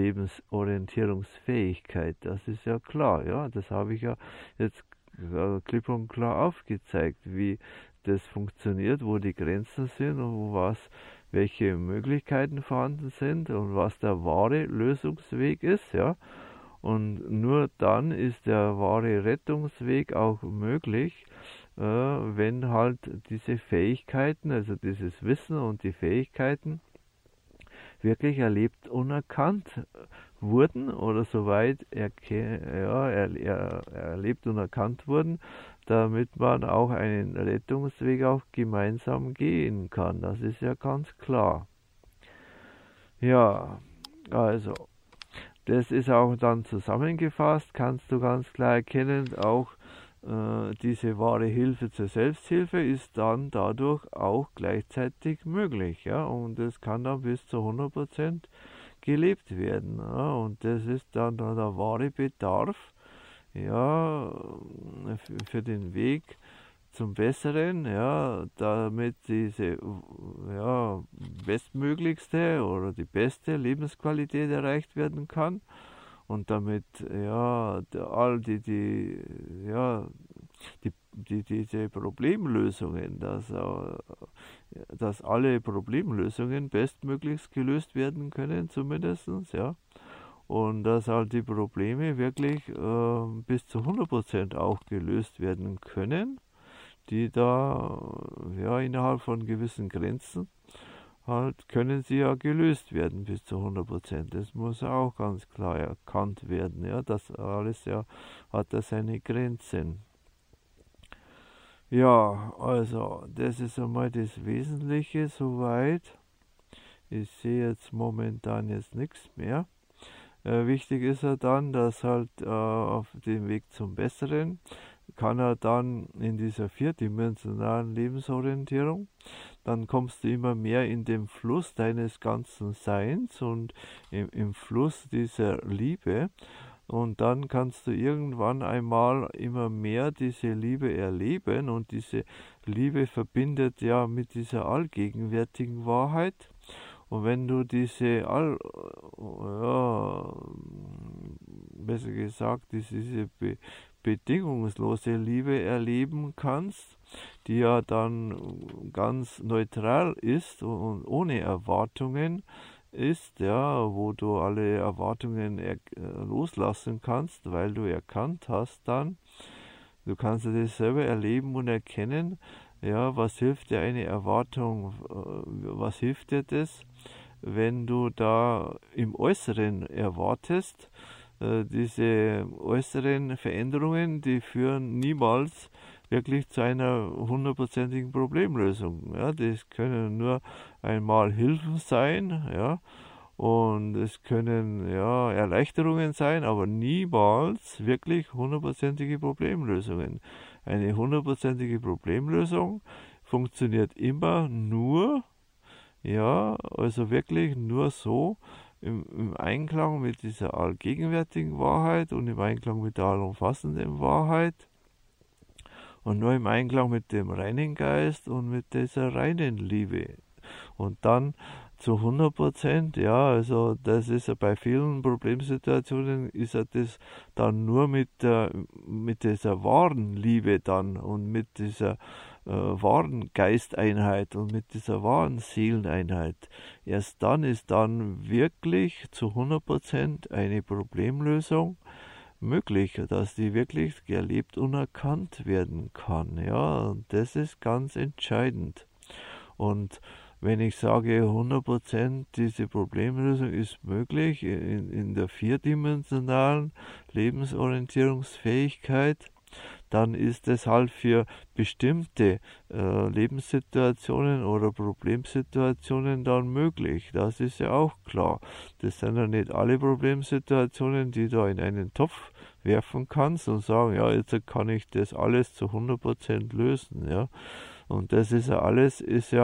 Lebensorientierungsfähigkeit. Das ist ja klar, ja, das habe ich ja jetzt klipp und klar aufgezeigt, wie das funktioniert, wo die Grenzen sind und welche Möglichkeiten vorhanden sind und was der wahre Lösungsweg ist, ja. Und nur dann ist der wahre Rettungsweg auch möglich, wenn halt diese Fähigkeiten, also dieses Wissen und die Fähigkeiten wirklich erlebt und erkannt wurden oder soweit erlebt und erkannt wurden, damit man auch einen Rettungsweg auch gemeinsam gehen kann. Das ist ja ganz klar. Ja, also, das ist auch dann zusammengefasst, kannst du ganz klar erkennen, auch diese wahre Hilfe zur Selbsthilfe ist dann dadurch auch gleichzeitig möglich, ja, und es kann dann bis zu 100% gelebt werden, ja, und das ist dann der wahre Bedarf, ja, für den Weg zum Besseren, ja, damit diese bestmöglichste oder die beste Lebensqualität erreicht werden kann und damit diese Problemlösungen, dass alle Problemlösungen bestmöglichst gelöst werden können, zumindestens, ja. Und dass halt die Probleme wirklich bis zu 100% auch gelöst werden können, die da innerhalb von gewissen Grenzen halt können sie ja gelöst werden bis zu 100%. Das muss auch ganz klar erkannt werden. Ja, das alles hat da seine Grenzen. Ja, also das ist einmal das Wesentliche soweit. Ich sehe jetzt momentan nichts mehr. Wichtig ist ja dann, dass halt auf dem Weg zum Besseren kann er dann in dieser vierdimensionalen Lebensorientierung, dann kommst du immer mehr in den Fluss deines ganzen Seins und im Fluss dieser Liebe und dann kannst du irgendwann einmal immer mehr diese Liebe erleben und diese Liebe verbindet ja mit dieser allgegenwärtigen Wahrheit. Und wenn du diese besser gesagt, diese bedingungslose Liebe erleben kannst, die ja dann ganz neutral ist und ohne Erwartungen ist, ja, wo du alle Erwartungen loslassen kannst, weil du erkannt hast dann, du kannst das selber erleben und erkennen, ja, was hilft dir eine Erwartung, was hilft dir das, wenn du da im Äußeren erwartest, diese äußeren Veränderungen, die führen niemals wirklich zu einer 100%igen Problemlösung. Ja, das können nur einmal Hilfen sein, ja, und es können Erleichterungen sein, aber niemals wirklich 100%ige Problemlösungen. Eine 100%ige Problemlösung funktioniert immer nur, Ja, also wirklich nur so im Einklang mit dieser allgegenwärtigen Wahrheit und im Einklang mit der allumfassenden Wahrheit und nur im Einklang mit dem reinen Geist und mit dieser reinen Liebe. Und dann zu 100%, ja, also das ist ja bei vielen Problemsituationen, ist ja das dann nur mit dieser wahren Liebe dann und mit dieser wahren Geisteinheit und mit dieser wahren Seeleneinheit. Erst dann ist dann wirklich zu 100% eine Problemlösung möglich, dass die wirklich gelebt und erkannt werden kann. Ja, und das ist ganz entscheidend. Und wenn ich sage 100% diese Problemlösung ist möglich in der vierdimensionalen Lebensorientierungsfähigkeit, dann ist es halt für bestimmte Lebenssituationen oder Problemsituationen dann möglich. Das ist ja auch klar. Das sind ja nicht alle Problemsituationen, die du in einen Topf werfen kannst und sagen, ja, jetzt kann ich das alles zu 100% lösen. Ja. Und das ist ja alles,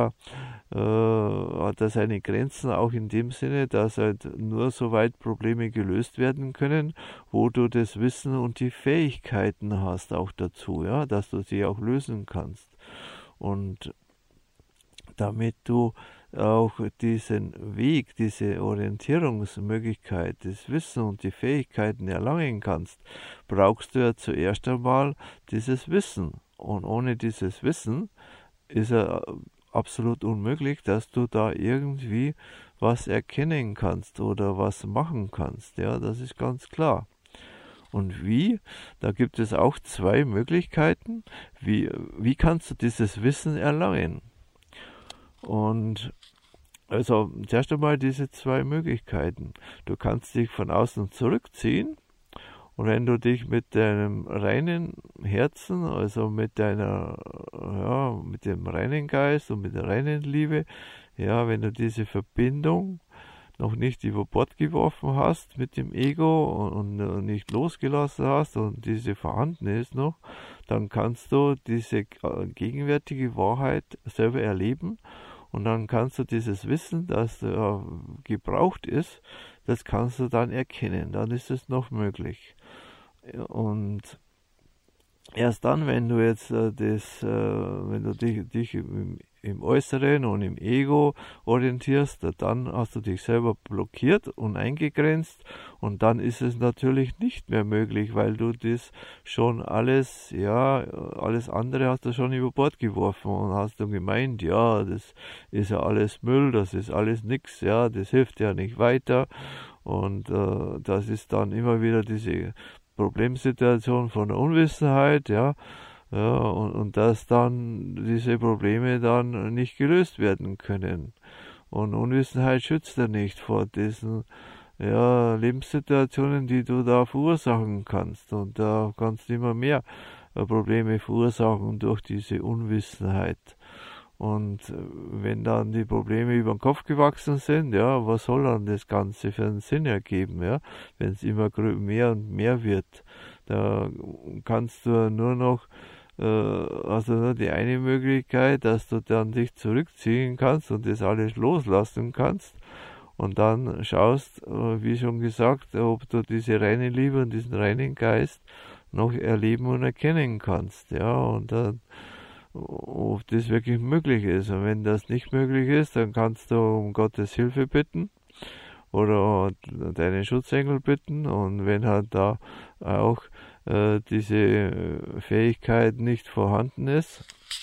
hat da seine Grenzen auch in dem Sinne, dass halt nur so weit Probleme gelöst werden können, wo du das Wissen und die Fähigkeiten hast auch dazu, ja, dass du sie auch lösen kannst. Und damit du auch diesen Weg, diese Orientierungsmöglichkeit, das Wissen und die Fähigkeiten erlangen kannst, brauchst du ja zuerst einmal dieses Wissen. Und ohne dieses Wissen ist ja absolut unmöglich, dass du da irgendwie was erkennen kannst oder was machen kannst. Ja, das ist ganz klar. Und wie? Da gibt es auch zwei Möglichkeiten. Wie kannst du dieses Wissen erlangen? Und also zuerst einmal diese zwei Möglichkeiten. Du kannst dich von außen zurückziehen. Und wenn du dich mit deinem reinen Herzen, also mit dem reinen Geist und mit der reinen Liebe, ja, wenn du diese Verbindung noch nicht über Bord geworfen hast mit dem Ego und nicht losgelassen hast und diese vorhanden ist noch, dann kannst du diese gegenwärtige Wahrheit selber erleben und dann kannst du dieses Wissen, das gebraucht ist, das kannst du dann erkennen, dann ist es noch möglich. Und erst dann, wenn du jetzt wenn du dich im Äußeren und im Ego orientierst, dann hast du dich selber blockiert und eingegrenzt und dann ist es natürlich nicht mehr möglich, weil du das schon alles andere hast du schon über Bord geworfen und hast dann gemeint, ja, das ist ja alles Müll, das ist alles nix, ja, das hilft ja nicht weiter und das ist dann immer wieder diese Problemsituation von der Unwissenheit, ja, und dass dann diese Probleme dann nicht gelöst werden können. Und Unwissenheit schützt ja nicht vor diesen Lebenssituationen, die du da verursachen kannst. Und da kannst du immer mehr Probleme verursachen durch diese Unwissenheit. Und wenn dann die Probleme über den Kopf gewachsen sind, ja, was soll dann das Ganze für einen Sinn ergeben, ja, wenn es immer mehr und mehr wird? Da kannst du nur noch also nur die eine Möglichkeit, dass du dann dich zurückziehen kannst und das alles loslassen kannst und dann schaust, wie schon gesagt, ob du diese reine Liebe und diesen reinen Geist noch erleben und erkennen kannst, ja, und dann, ob das wirklich möglich ist. Und wenn das nicht möglich ist, dann kannst du um Gottes Hilfe bitten oder deinen Schutzengel bitten und wenn halt da auch diese Fähigkeit nicht vorhanden ist,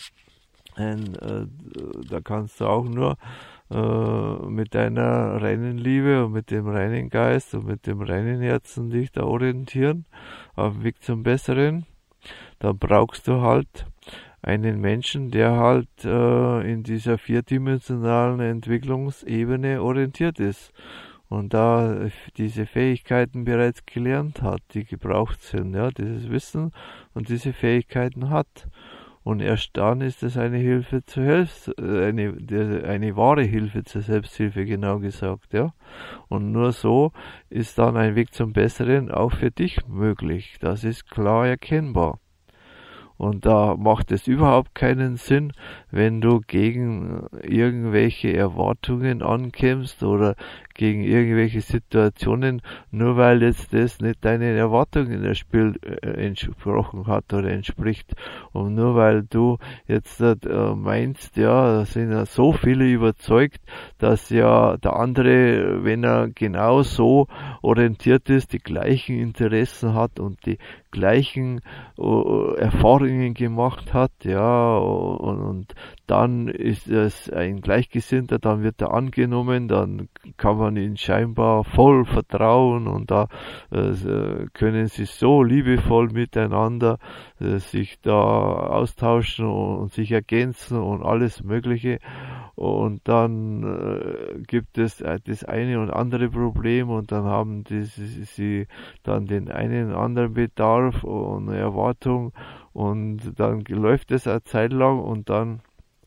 da kannst du auch nur mit deiner reinen Liebe und mit dem reinen Geist und mit dem reinen Herzen dich da orientieren auf dem Weg zum Besseren. Dann brauchst du halt einen Menschen, der halt in dieser vierdimensionalen Entwicklungsebene orientiert ist und da diese Fähigkeiten bereits gelernt hat, die gebraucht sind, ja, dieses Wissen und diese Fähigkeiten hat. Und erst dann ist es eine Hilfe zur eine wahre Hilfe zur Selbsthilfe, genau gesagt, ja. Und nur so ist dann ein Weg zum Besseren auch für dich möglich. Das ist klar erkennbar. Und da macht es überhaupt keinen Sinn, wenn du gegen irgendwelche Erwartungen ankämpfst oder gegen irgendwelche Situationen, nur weil jetzt das nicht deinen Erwartungen das Spiel entsprochen hat oder entspricht. Und nur weil du jetzt meinst, ja, da sind ja so viele überzeugt, dass ja der andere, wenn er genau so orientiert ist, die gleichen Interessen hat und die gleichen Erfahrungen gemacht hat, ja, und dann ist es ein Gleichgesinnter, dann wird er angenommen, dann kann man ihn scheinbar voll vertrauen und da können sie so liebevoll miteinander sich da austauschen und sich ergänzen und alles Mögliche. Und dann gibt es das eine und andere Problem und dann haben sie dann den einen und anderen Bedarf und eine Erwartung und dann läuft es eine Zeit lang und dann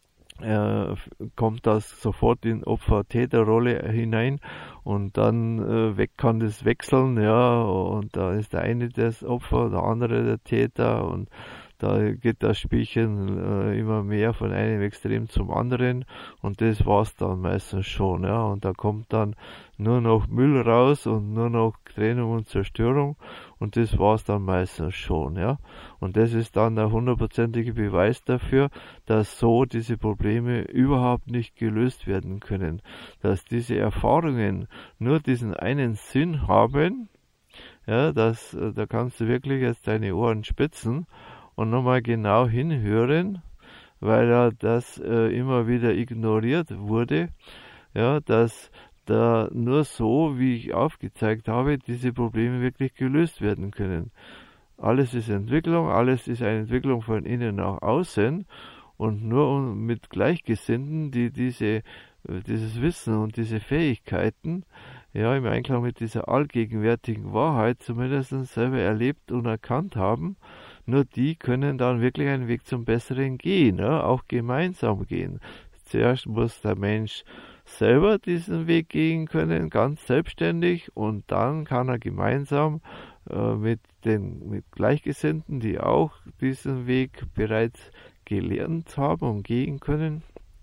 kommt das sofort in Opfer-Täter-Rolle hinein und dann kann das wechseln, ja, und da ist der eine das Opfer, der andere der Täter und da geht das Spielchen immer mehr von einem Extrem zum anderen und das war's dann meistens schon, ja, und da kommt dann nur noch Müll raus und nur noch Trennung und Zerstörung und das war's dann meistens schon, ja, und das ist dann der hundertprozentige Beweis dafür, dass so diese Probleme überhaupt nicht gelöst werden können, dass diese Erfahrungen nur diesen einen Sinn haben, ja, da kannst du wirklich jetzt deine Ohren spitzen und nochmal genau hinhören, weil ja das immer wieder ignoriert wurde, ja, dass da nur so, wie ich aufgezeigt habe, diese Probleme wirklich gelöst werden können. Alles ist Entwicklung, alles ist eine Entwicklung von innen nach außen und nur mit Gleichgesinnten, die dieses Wissen und diese Fähigkeiten ja im Einklang mit dieser allgegenwärtigen Wahrheit zumindest selber erlebt und erkannt haben, nur die können dann wirklich einen Weg zum Besseren gehen, ja, auch gemeinsam gehen. Zuerst muss der Mensch selber diesen Weg gehen können, ganz selbstständig, und dann kann er gemeinsam mit Gleichgesinnten, die auch diesen Weg bereits gelernt haben und gehen können,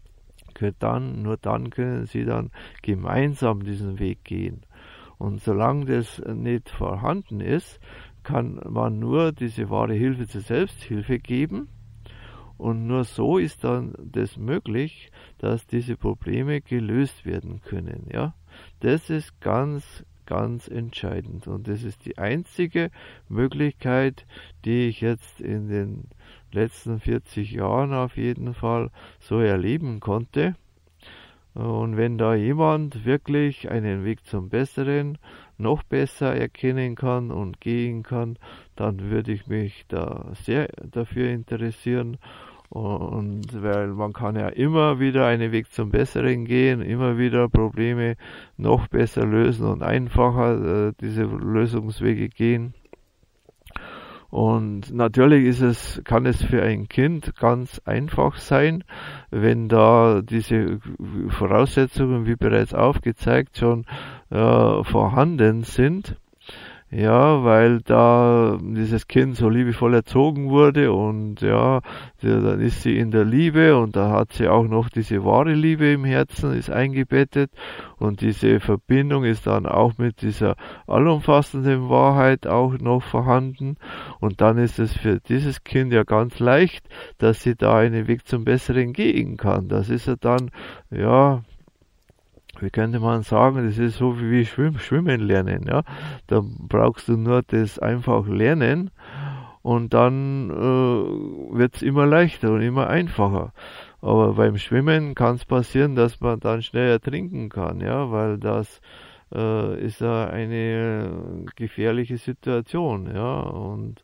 nur dann können sie dann gemeinsam diesen Weg gehen. Und solange das nicht vorhanden ist, kann man nur diese wahre Hilfe zur Selbsthilfe geben. Und nur so ist dann das möglich, dass diese Probleme gelöst werden können. Ja, das ist ganz, ganz entscheidend. Und das ist die einzige Möglichkeit, die ich jetzt in den letzten 40 Jahren auf jeden Fall so erleben konnte. Und wenn da jemand wirklich einen Weg zum Besseren noch besser erkennen kann und gehen kann, dann würde ich mich da sehr dafür interessieren. Und weil man kann ja immer wieder einen Weg zum Besseren gehen, immer wieder Probleme noch besser lösen und einfacher diese Lösungswege gehen. Und natürlich kann es für ein Kind ganz einfach sein, wenn da diese Voraussetzungen, wie bereits aufgezeigt, schon vorhanden sind. Ja, weil da dieses Kind so liebevoll erzogen wurde und ja, dann ist sie in der Liebe und da hat sie auch noch diese wahre Liebe im Herzen, ist eingebettet und diese Verbindung ist dann auch mit dieser allumfassenden Wahrheit auch noch vorhanden und dann ist es für dieses Kind ja ganz leicht, dass sie da einen Weg zum Besseren gehen kann. Das ist ja dann, ja, wie könnte man sagen, das ist so wie Schwimmen lernen, ja. Da brauchst du nur das einfach lernen und dann wird's immer leichter und immer einfacher. Aber beim Schwimmen kann es passieren, dass man dann schnell ertrinken kann, ja, weil das ist ja eine gefährliche Situation, ja, und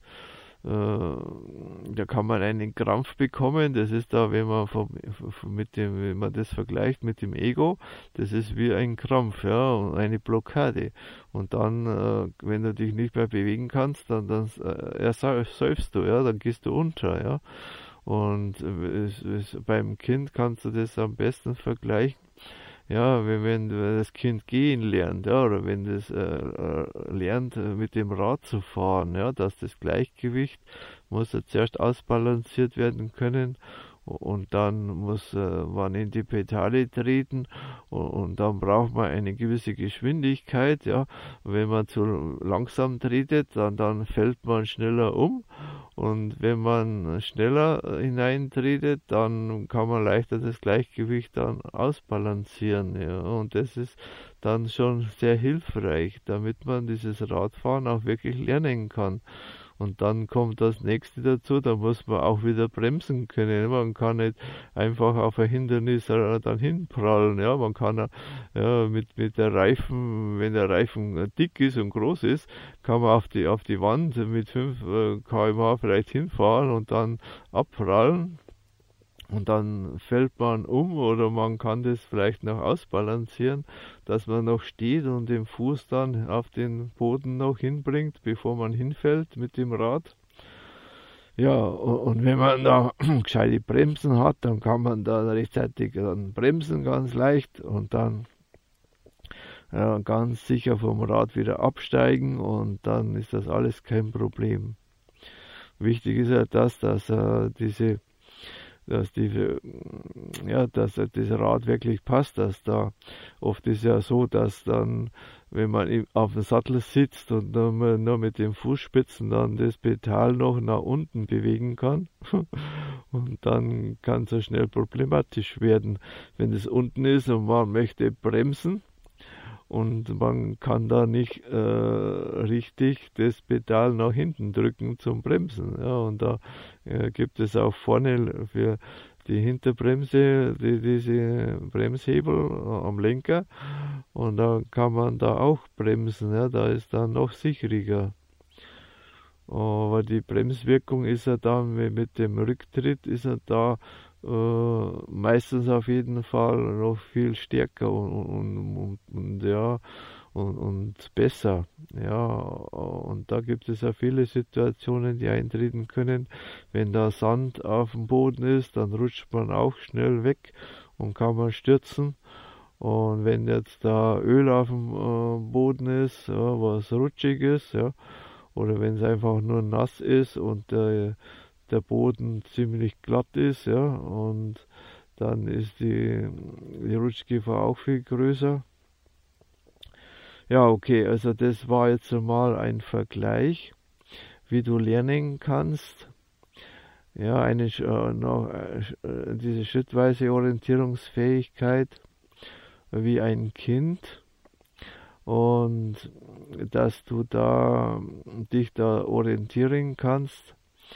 da kann man einen Krampf bekommen, das ist da, wenn man das vergleicht mit dem Ego, das ist wie ein Krampf, ja, und eine Blockade. Und dann, wenn du dich nicht mehr bewegen kannst, dann ersäufst du, ja, dann gehst du unter, ja. Und beim Kind kannst du das am besten vergleichen. Ja, wenn das Kind gehen lernt, ja, oder wenn das lernt, mit dem Rad zu fahren, ja, dass das Gleichgewicht muss er zuerst ausbalanciert werden können und dann muss man in die Pedale treten und dann braucht man eine gewisse Geschwindigkeit, ja. Wenn man zu langsam tretet, dann fällt man schneller um und wenn man schneller hineintretet, dann kann man leichter das Gleichgewicht dann ausbalancieren, ja. Und das ist dann schon sehr hilfreich, damit man dieses Radfahren auch wirklich lernen kann. Und dann kommt das nächste dazu, da muss man auch wieder bremsen können. Man kann nicht einfach auf ein Hindernis dann hinprallen. Ja, man kann ja, mit der Reifen, wenn der Reifen dick ist und groß ist, kann man auf die Wand mit 5 km/h vielleicht hinfahren und dann abprallen. Und dann fällt man um oder man kann das vielleicht noch ausbalancieren, dass man noch steht und den Fuß dann auf den Boden noch hinbringt, bevor man hinfällt mit dem Rad. Ja, und wenn man da gescheite Bremsen hat, dann kann man da rechtzeitig dann bremsen, ganz leicht, und dann ganz sicher vom Rad wieder absteigen und dann ist das alles kein Problem. Wichtig ist ja dass das Rad wirklich passt, dass da oft ist ja so, dass dann, wenn man auf dem Sattel sitzt und nur mit den Fußspitzen dann das Pedal noch nach unten bewegen kann und dann kann es so schnell problematisch werden, wenn es unten ist und man möchte bremsen und man kann da nicht richtig das Pedal nach hinten drücken zum Bremsen. Ja, und da gibt es auch vorne für die Hinterbremse diese Bremshebel am Lenker und da kann man da auch bremsen. Ja, da ist dann noch sicherer. Aber die Bremswirkung ist ja dann mit dem Rücktritt ist ja da meistens auf jeden Fall noch viel stärker und besser. Ja, und da gibt es ja viele Situationen, die eintreten können. Wenn da Sand auf dem Boden ist, dann rutscht man auch schnell weg und kann man stürzen. Und wenn jetzt da Öl auf dem Boden ist, ja, was rutschig ist, ja, oder wenn es einfach nur nass ist und der Boden ziemlich glatt ist, ja, und dann ist die Rutschgefahr auch viel größer. Ja, okay, also das war jetzt mal ein Vergleich, wie du lernen kannst. Ja, diese schrittweise Orientierungsfähigkeit wie ein Kind und dass du dich da orientieren kannst.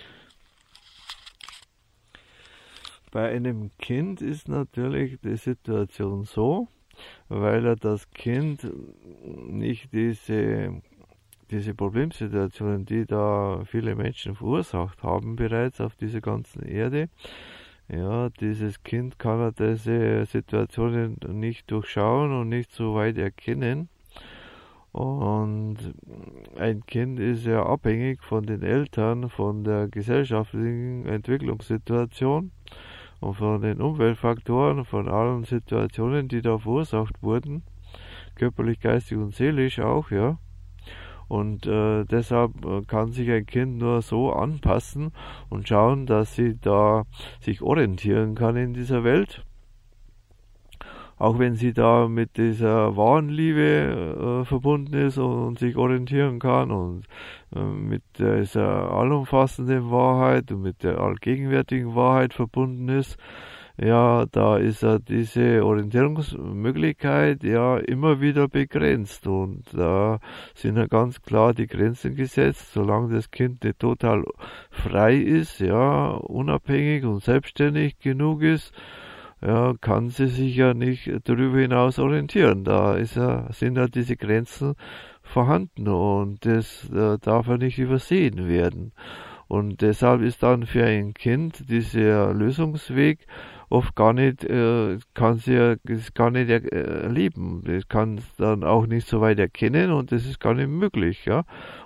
Bei einem Kind ist natürlich die Situation so, weil das Kind nicht diese Problemsituationen, die da viele Menschen verursacht haben bereits auf dieser ganzen Erde, ja, dieses Kind kann diese Situationen nicht durchschauen und nicht so weit erkennen. Und ein Kind ist ja abhängig von den Eltern, von der gesellschaftlichen Entwicklungssituation und von den Umweltfaktoren, von allen Situationen, die da verursacht wurden, körperlich, geistig und seelisch auch, ja. Und deshalb kann sich ein Kind nur so anpassen und schauen, dass sie da sich orientieren kann in dieser Welt. Auch wenn sie da mit dieser wahren Liebe verbunden ist und sich orientieren kann und mit dieser allumfassenden Wahrheit und mit der allgegenwärtigen Wahrheit verbunden ist, ja, da ist ja diese Orientierungsmöglichkeit ja immer wieder begrenzt und da sind ja ganz klar die Grenzen gesetzt, solange das Kind nicht total frei ist, ja, unabhängig und selbstständig genug ist, ja, kann sie sich ja nicht darüber hinaus orientieren. Sind ja diese Grenzen vorhanden und das darf ja nicht übersehen werden. Und deshalb ist dann für ein Kind dieser Lösungsweg oft gar nicht, kann sie ja gar nicht erleben. Das kann es dann auch nicht so weit erkennen und das ist gar nicht möglich, ja.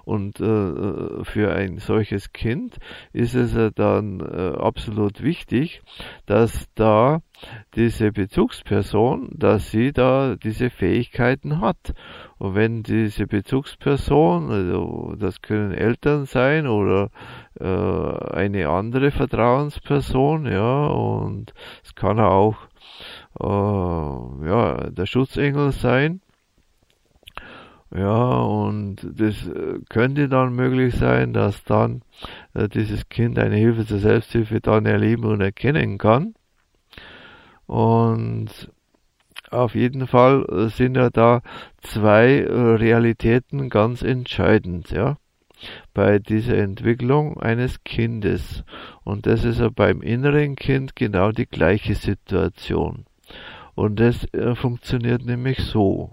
Und für ein solches Kind ist es dann absolut wichtig, dass da diese Bezugsperson, dass sie da diese Fähigkeiten hat. Und wenn diese Bezugsperson, also das können Eltern sein oder eine andere Vertrauensperson, ja, und es kann auch der Schutzengel sein. Ja, und das könnte dann möglich sein, dass dann dieses Kind eine Hilfe zur Selbsthilfe dann erleben und erkennen kann. Und auf jeden Fall sind ja da zwei Realitäten ganz entscheidend, ja, bei dieser Entwicklung eines Kindes. Und das ist ja beim inneren Kind genau die gleiche Situation. Und das funktioniert nämlich so.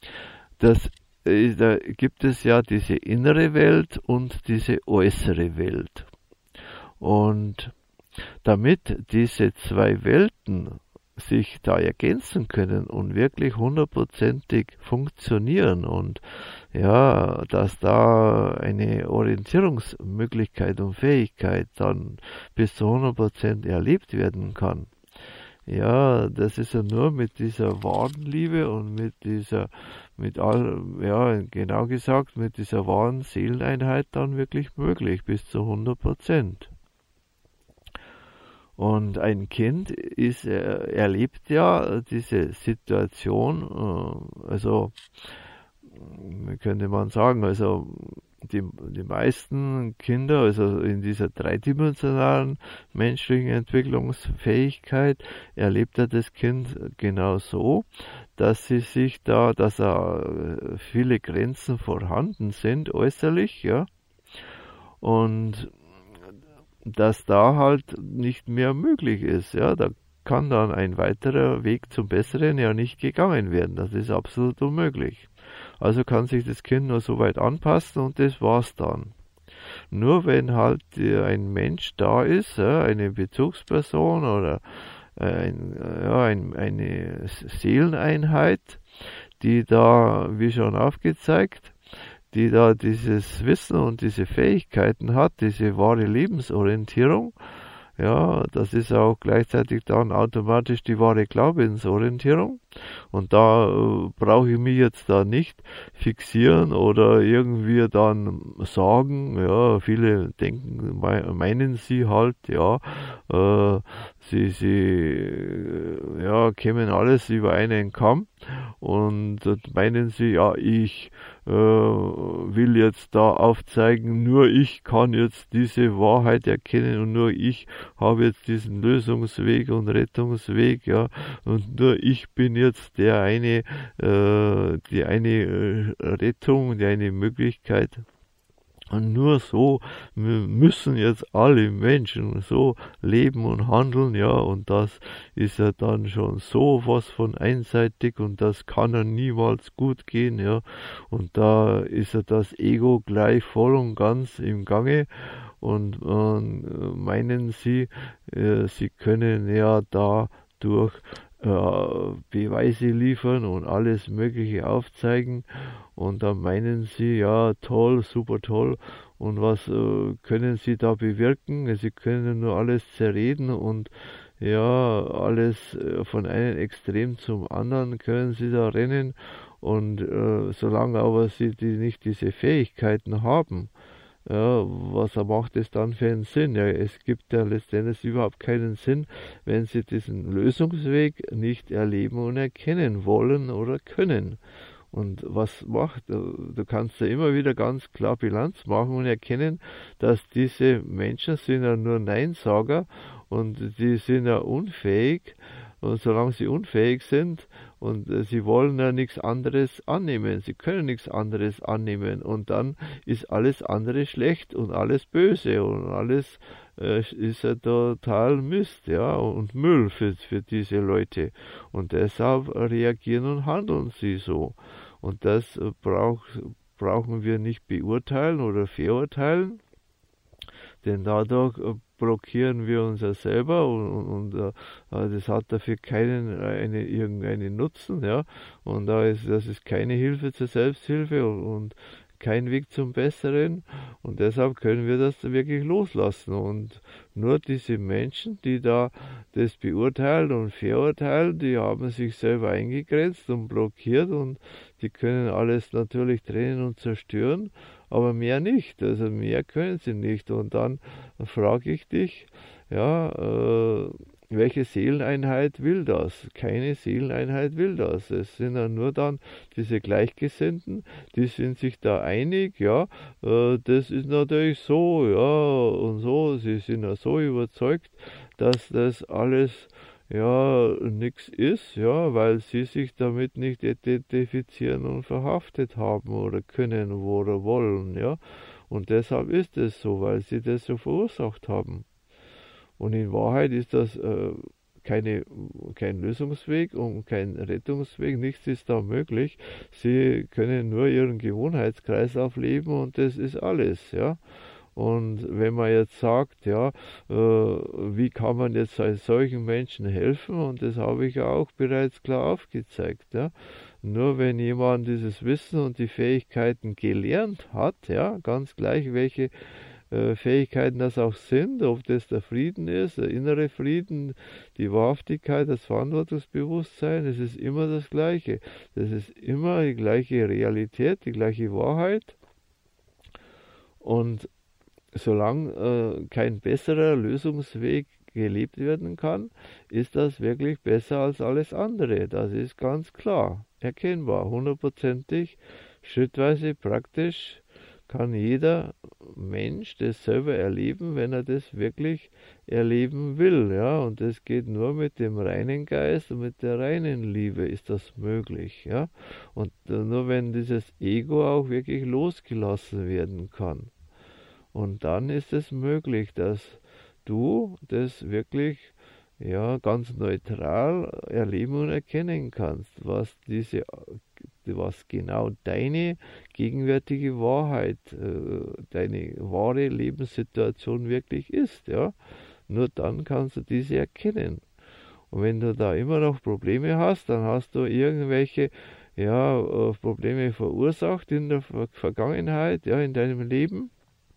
Da gibt es ja diese innere Welt und diese äußere Welt. Und damit diese zwei Welten sich da ergänzen können und wirklich hundertprozentig funktionieren und ja, dass da eine Orientierungsmöglichkeit und Fähigkeit dann bis zu 100% erlebt werden kann. Ja, das ist ja nur mit dieser wahren Liebe und mit dieser mit dieser wahren Seeleneinheit dann wirklich möglich, bis zu 100%. Und ein Kind erlebt ja diese Situation, könnte man sagen, also die meisten Kinder, also in dieser dreidimensionalen menschlichen Entwicklungsfähigkeit, erlebt ja das Kind genau so, dass viele Grenzen vorhanden sind, äußerlich, ja, und dass da halt nicht mehr möglich ist, ja, da kann dann ein weiterer Weg zum Besseren ja nicht gegangen werden, das ist absolut unmöglich. Also kann sich das Kind nur so weit anpassen und das war's dann. Nur wenn halt ein Mensch da ist, ja, eine Bezugsperson oder eine Seeleneinheit, die da, wie schon aufgezeigt, die da dieses Wissen und diese Fähigkeiten hat, diese wahre Lebensorientierung, ja, das ist auch gleichzeitig dann automatisch die wahre Glaubensorientierung. Und da brauche ich mich jetzt da nicht fixieren oder irgendwie dann sagen, ja, viele meinen sie halt, ja, sie kämen alles über einen Kamm und meinen sie, ja, ich will jetzt da aufzeigen, nur ich kann jetzt diese Wahrheit erkennen und nur ich habe jetzt diesen Lösungsweg und Rettungsweg, ja, und nur ich bin jetzt die eine Rettung, die eine Möglichkeit. Und nur so müssen jetzt alle Menschen so leben und handeln, ja, und das ist ja dann schon so was von einseitig und das kann ja niemals gut gehen, ja, und da ist ja das Ego gleich voll und ganz im Gange und meinen sie, sie können ja dadurch Beweise liefern und alles Mögliche aufzeigen und dann meinen sie, ja toll, super toll und was können sie da bewirken? Sie können nur alles zerreden und ja, alles von einem Extrem zum anderen können sie da rennen und solange aber sie nicht diese Fähigkeiten haben, ja, was macht es dann für einen Sinn? Ja, es gibt ja letztendlich überhaupt keinen Sinn, wenn Sie diesen Lösungsweg nicht erleben und erkennen wollen oder können. Und was macht? Du kannst ja immer wieder ganz klar Bilanz machen und erkennen, dass diese Menschen sind ja nur Neinsager und die sind ja unfähig. Und solange sie unfähig sind und sie wollen ja nichts anderes annehmen, sie können nichts anderes annehmen und dann ist alles andere schlecht und alles böse und alles ist ja total Mist, ja, und Müll für diese Leute. Und deshalb reagieren und handeln sie so. Und das brauchen wir nicht beurteilen oder verurteilen, denn dadurch blockieren wir uns ja selber und das hat dafür irgendeinen Nutzen, ja, und das ist keine Hilfe zur Selbsthilfe und kein Weg zum Besseren und deshalb können wir das wirklich loslassen. Und nur diese Menschen, die da das beurteilen und verurteilen, die haben sich selber eingegrenzt und blockiert und die können alles natürlich trennen und zerstören, aber mehr nicht. Also mehr können sie nicht. Und dann frage ich dich, ja, welche Seeleneinheit will das? Keine Seeleneinheit will das. Es sind ja nur dann diese Gleichgesinnten, die sind sich da einig, ja, das ist natürlich so, ja, und so, sie sind ja so überzeugt, dass das alles ja nichts ist, ja, weil sie sich damit nicht identifizieren und verhaftet haben oder können oder wollen, ja. Und deshalb ist es so, weil sie das so verursacht haben. Und in Wahrheit ist das kein Lösungsweg und kein Rettungsweg, nichts ist da möglich. Sie können nur ihren Gewohnheitskreislauf leben und das ist alles, ja. Und wenn man jetzt sagt, ja, wie kann man jetzt solchen Menschen helfen? Und das habe ich ja auch bereits klar aufgezeigt, ja. Nur wenn jemand dieses Wissen und die Fähigkeiten gelernt hat, ja, ganz gleich welche Fähigkeiten das auch sind, ob das der Frieden ist, der innere Frieden, die Wahrhaftigkeit, das Verantwortungsbewusstsein, es ist immer das Gleiche. Das ist immer die gleiche Realität, die gleiche Wahrheit. Und solange kein besserer Lösungsweg gelebt werden kann, ist das wirklich besser als alles andere. Das ist ganz klar, erkennbar, hundertprozentig, schrittweise, praktisch kann jeder Mensch das selber erleben, wenn er das wirklich erleben will, ja, und das geht nur mit dem reinen Geist und mit der reinen Liebe ist das möglich, ja, und nur wenn dieses Ego auch wirklich losgelassen werden kann. Und dann ist es möglich, dass du das wirklich ja ganz neutral erleben und erkennen kannst, was genau deine gegenwärtige Wahrheit, deine wahre Lebenssituation wirklich ist, ja. Nur dann kannst du diese erkennen. Und wenn du da immer noch Probleme hast, dann hast du irgendwelche Probleme verursacht in der Vergangenheit, ja, in deinem Leben,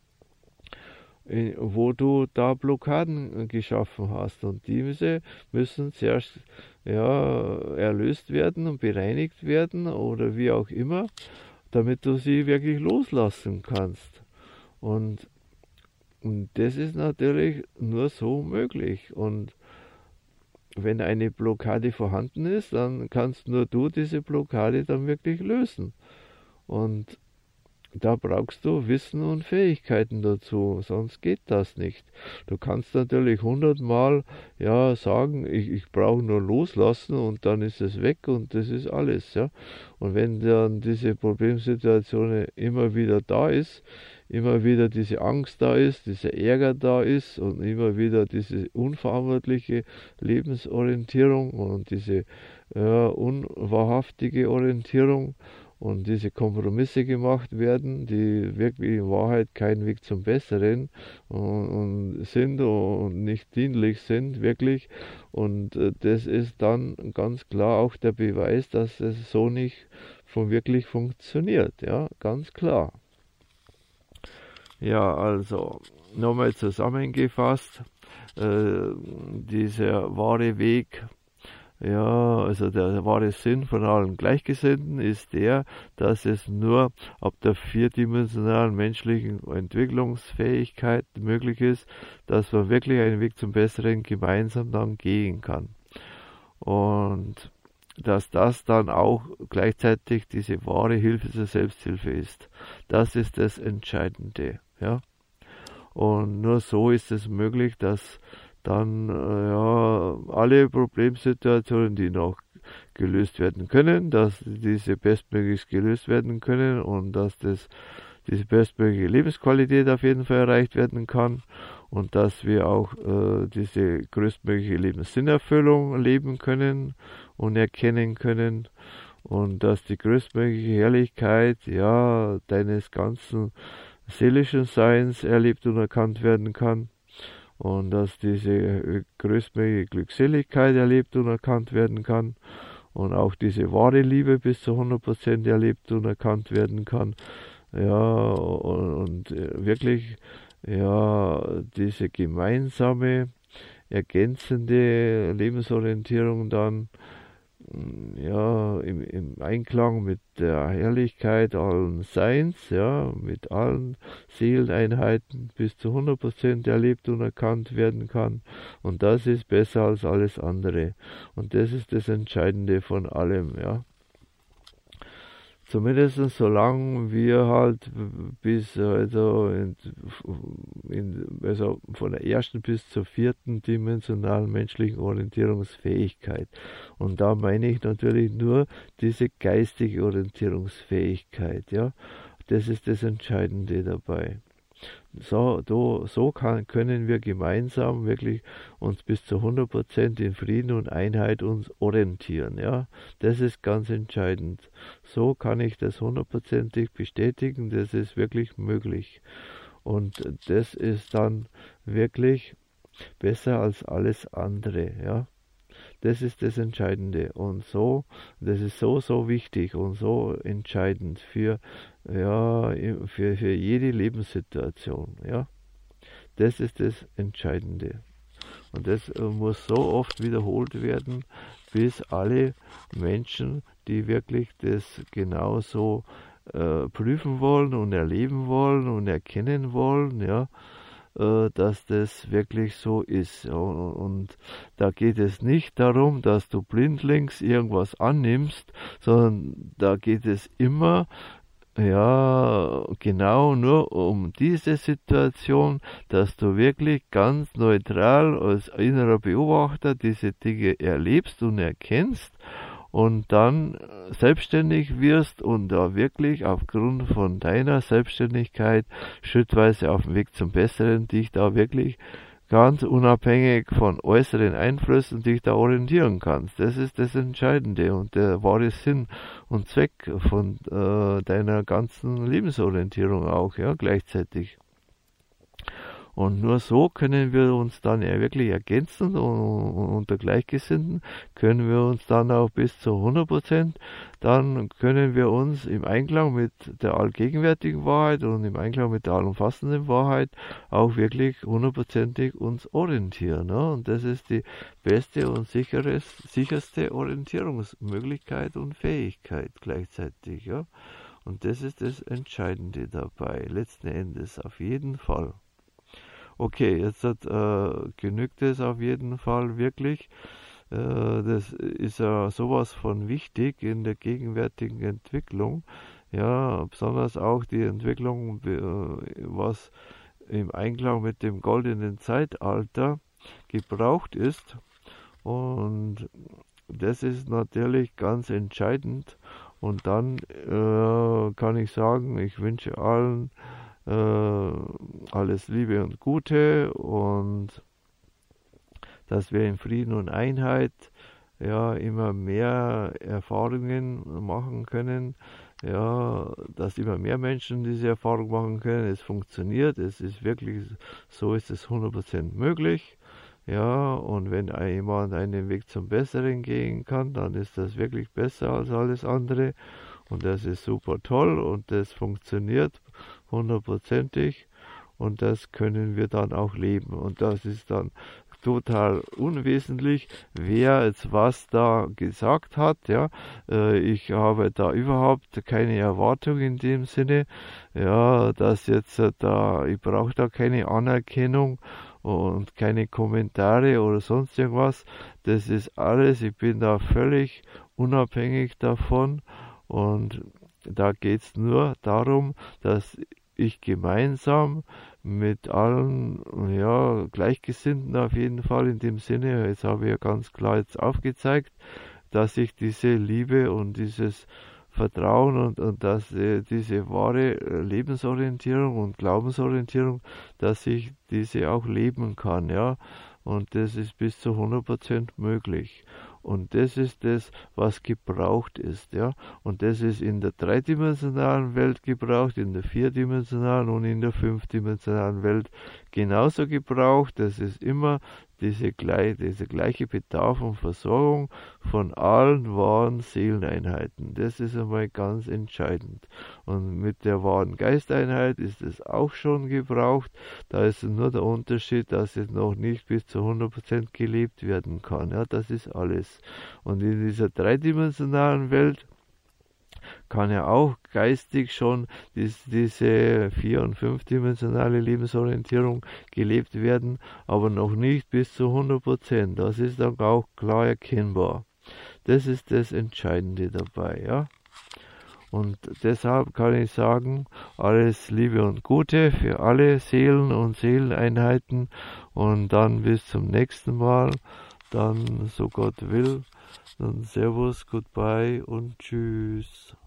wo du da Blockaden geschaffen hast. Und diese müssen zuerst erlöst werden und bereinigt werden oder wie auch immer, damit du sie wirklich loslassen kannst. Und das ist natürlich nur so möglich. Und wenn eine Blockade vorhanden ist, dann kannst nur du diese Blockade dann wirklich lösen. Und da brauchst du Wissen und Fähigkeiten dazu, sonst geht das nicht. Du kannst natürlich 100-mal sagen, ich brauche nur loslassen und dann ist es weg und das ist alles, ja. Und wenn dann diese Problemsituation immer wieder da ist, immer wieder diese Angst da ist, dieser Ärger da ist und immer wieder diese unverantwortliche Lebensorientierung und diese unwahrhaftige Orientierung, und diese Kompromisse gemacht werden, die wirklich in Wahrheit kein Weg zum Besseren und sind und nicht dienlich sind, wirklich. Und das ist dann ganz klar auch der Beweis, dass es so nicht wirklich funktioniert, ja, ganz klar. Ja, also nochmal zusammengefasst, dieser wahre Weg, ja, also der wahre Sinn von allen Gleichgesinnten ist der, dass es nur ab der vierdimensionalen menschlichen Entwicklungsfähigkeit möglich ist, dass man wirklich einen Weg zum Besseren gemeinsam dann gehen kann. Und dass das dann auch gleichzeitig diese wahre Hilfe zur Selbsthilfe ist. Das ist das Entscheidende, ja. Und nur so ist es möglich, dass dann alle Problemsituationen, die noch gelöst werden können, dass diese bestmöglichst gelöst werden können und dass diese bestmögliche Lebensqualität auf jeden Fall erreicht werden kann und dass wir auch diese größtmögliche Lebenssinnerfüllung leben können und erkennen können und dass die größtmögliche Herrlichkeit deines ganzen seelischen Seins erlebt und erkannt werden kann. Und dass diese größtmögliche Glückseligkeit erlebt und erkannt werden kann und auch diese wahre Liebe bis zu 100% erlebt und erkannt werden kann, ja, und wirklich, ja, diese gemeinsame, ergänzende Lebensorientierung dann, ja, im Einklang mit der Herrlichkeit allen Seins, ja, mit allen Seeleneinheiten bis zu 100% erlebt und erkannt werden kann. Und das ist besser als alles andere. Und das ist das Entscheidende von allem, ja. Zumindest solange wir halt bis also von der ersten bis zur vierten dimensionalen menschlichen Orientierungsfähigkeit. Und da meine ich natürlich nur diese geistige Orientierungsfähigkeit, ja. Das ist das Entscheidende dabei. Können wir gemeinsam wirklich uns bis zu 100% in Frieden und Einheit uns orientieren. Ja, das ist ganz entscheidend. So kann ich das 100%ig bestätigen. Das ist wirklich möglich. Und das ist dann wirklich besser als alles andere. Ja. Das ist das Entscheidende und das ist so wichtig und so entscheidend für jede Lebenssituation, ja. Das ist das Entscheidende. Und das muss so oft wiederholt werden, bis alle Menschen, die wirklich das genauso prüfen wollen und erleben wollen und erkennen wollen, ja, dass das wirklich so ist. Und da geht es nicht darum, dass du blindlings irgendwas annimmst, sondern da geht es immer, ja, genau nur um diese Situation, dass du wirklich ganz neutral als innerer Beobachter diese Dinge erlebst und erkennst und dann selbstständig wirst und da wirklich aufgrund von deiner Selbstständigkeit schrittweise auf dem Weg zum Besseren dich da wirklich ganz unabhängig von äußeren Einflüssen dich da orientieren kannst. Das ist das Entscheidende und der wahre Sinn und Zweck von deiner ganzen Lebensorientierung auch, ja, gleichzeitig. Und nur so können wir uns dann ja wirklich ergänzen und unter Gleichgesinnten können wir uns dann auch bis zu 100%, dann können wir uns im Einklang mit der allgegenwärtigen Wahrheit und im Einklang mit der allumfassenden Wahrheit auch wirklich 100%ig uns orientieren. Ne? Und das ist die beste und sicherste Orientierungsmöglichkeit und Fähigkeit gleichzeitig. Ja? Und das ist das Entscheidende dabei, letzten Endes auf jeden Fall. Okay, jetzt genügt es auf jeden Fall wirklich. Das ist ja sowas von wichtig in der gegenwärtigen Entwicklung. Ja, besonders auch die Entwicklung, was im Einklang mit dem goldenen Zeitalter gebraucht ist. Und das ist natürlich ganz entscheidend. Und dann kann ich sagen, ich wünsche allen alles Liebe und Gute und dass wir in Frieden und Einheit ja immer mehr Erfahrungen machen können, ja, dass immer mehr Menschen diese Erfahrung machen können. Es funktioniert, es ist wirklich, so ist es 100% möglich. Ja, und wenn jemand einen Weg zum Besseren gehen kann, dann ist das wirklich besser als alles andere. Und das ist super toll und das funktioniert 100%ig und das können wir dann auch leben. Und das ist dann total unwesentlich, wer jetzt was da gesagt hat. Ja, ich habe da überhaupt keine Erwartung in dem Sinne, ja, dass jetzt ich brauche da keine Anerkennung und keine Kommentare oder sonst irgendwas. Das ist alles, ich bin da völlig unabhängig davon und da geht es nur darum, dass ich gemeinsam mit allen, ja, Gleichgesinnten auf jeden Fall in dem Sinne, jetzt habe ich ja ganz klar jetzt aufgezeigt, dass ich diese Liebe und dieses Vertrauen und dass diese wahre Lebensorientierung und Glaubensorientierung, dass ich diese auch leben kann, ja, und das ist bis zu 100% möglich. Und das ist das, was gebraucht ist, ja. Und das ist in der dreidimensionalen Welt gebraucht, in der vierdimensionalen und in der fünfdimensionalen Welt genauso gebraucht. Das ist immer dieser gleiche Bedarf und Versorgung von allen wahren Seeleneinheiten. Das ist einmal ganz entscheidend. Und mit der wahren Geisteinheit ist es auch schon gebraucht. Da ist nur der Unterschied, dass es noch nicht bis zu 100% gelebt werden kann. Ja, das ist alles. Und in dieser dreidimensionalen Welt kann ja auch geistig schon diese 4- und 5-dimensionale Lebensorientierung gelebt werden, aber noch nicht bis zu 100%. Das ist dann auch klar erkennbar. Das ist das Entscheidende dabei, ja. Und deshalb kann ich sagen, alles Liebe und Gute für alle Seelen und Seeleneinheiten und dann bis zum nächsten Mal, dann so Gott will, dann Servus, Goodbye und Tschüss.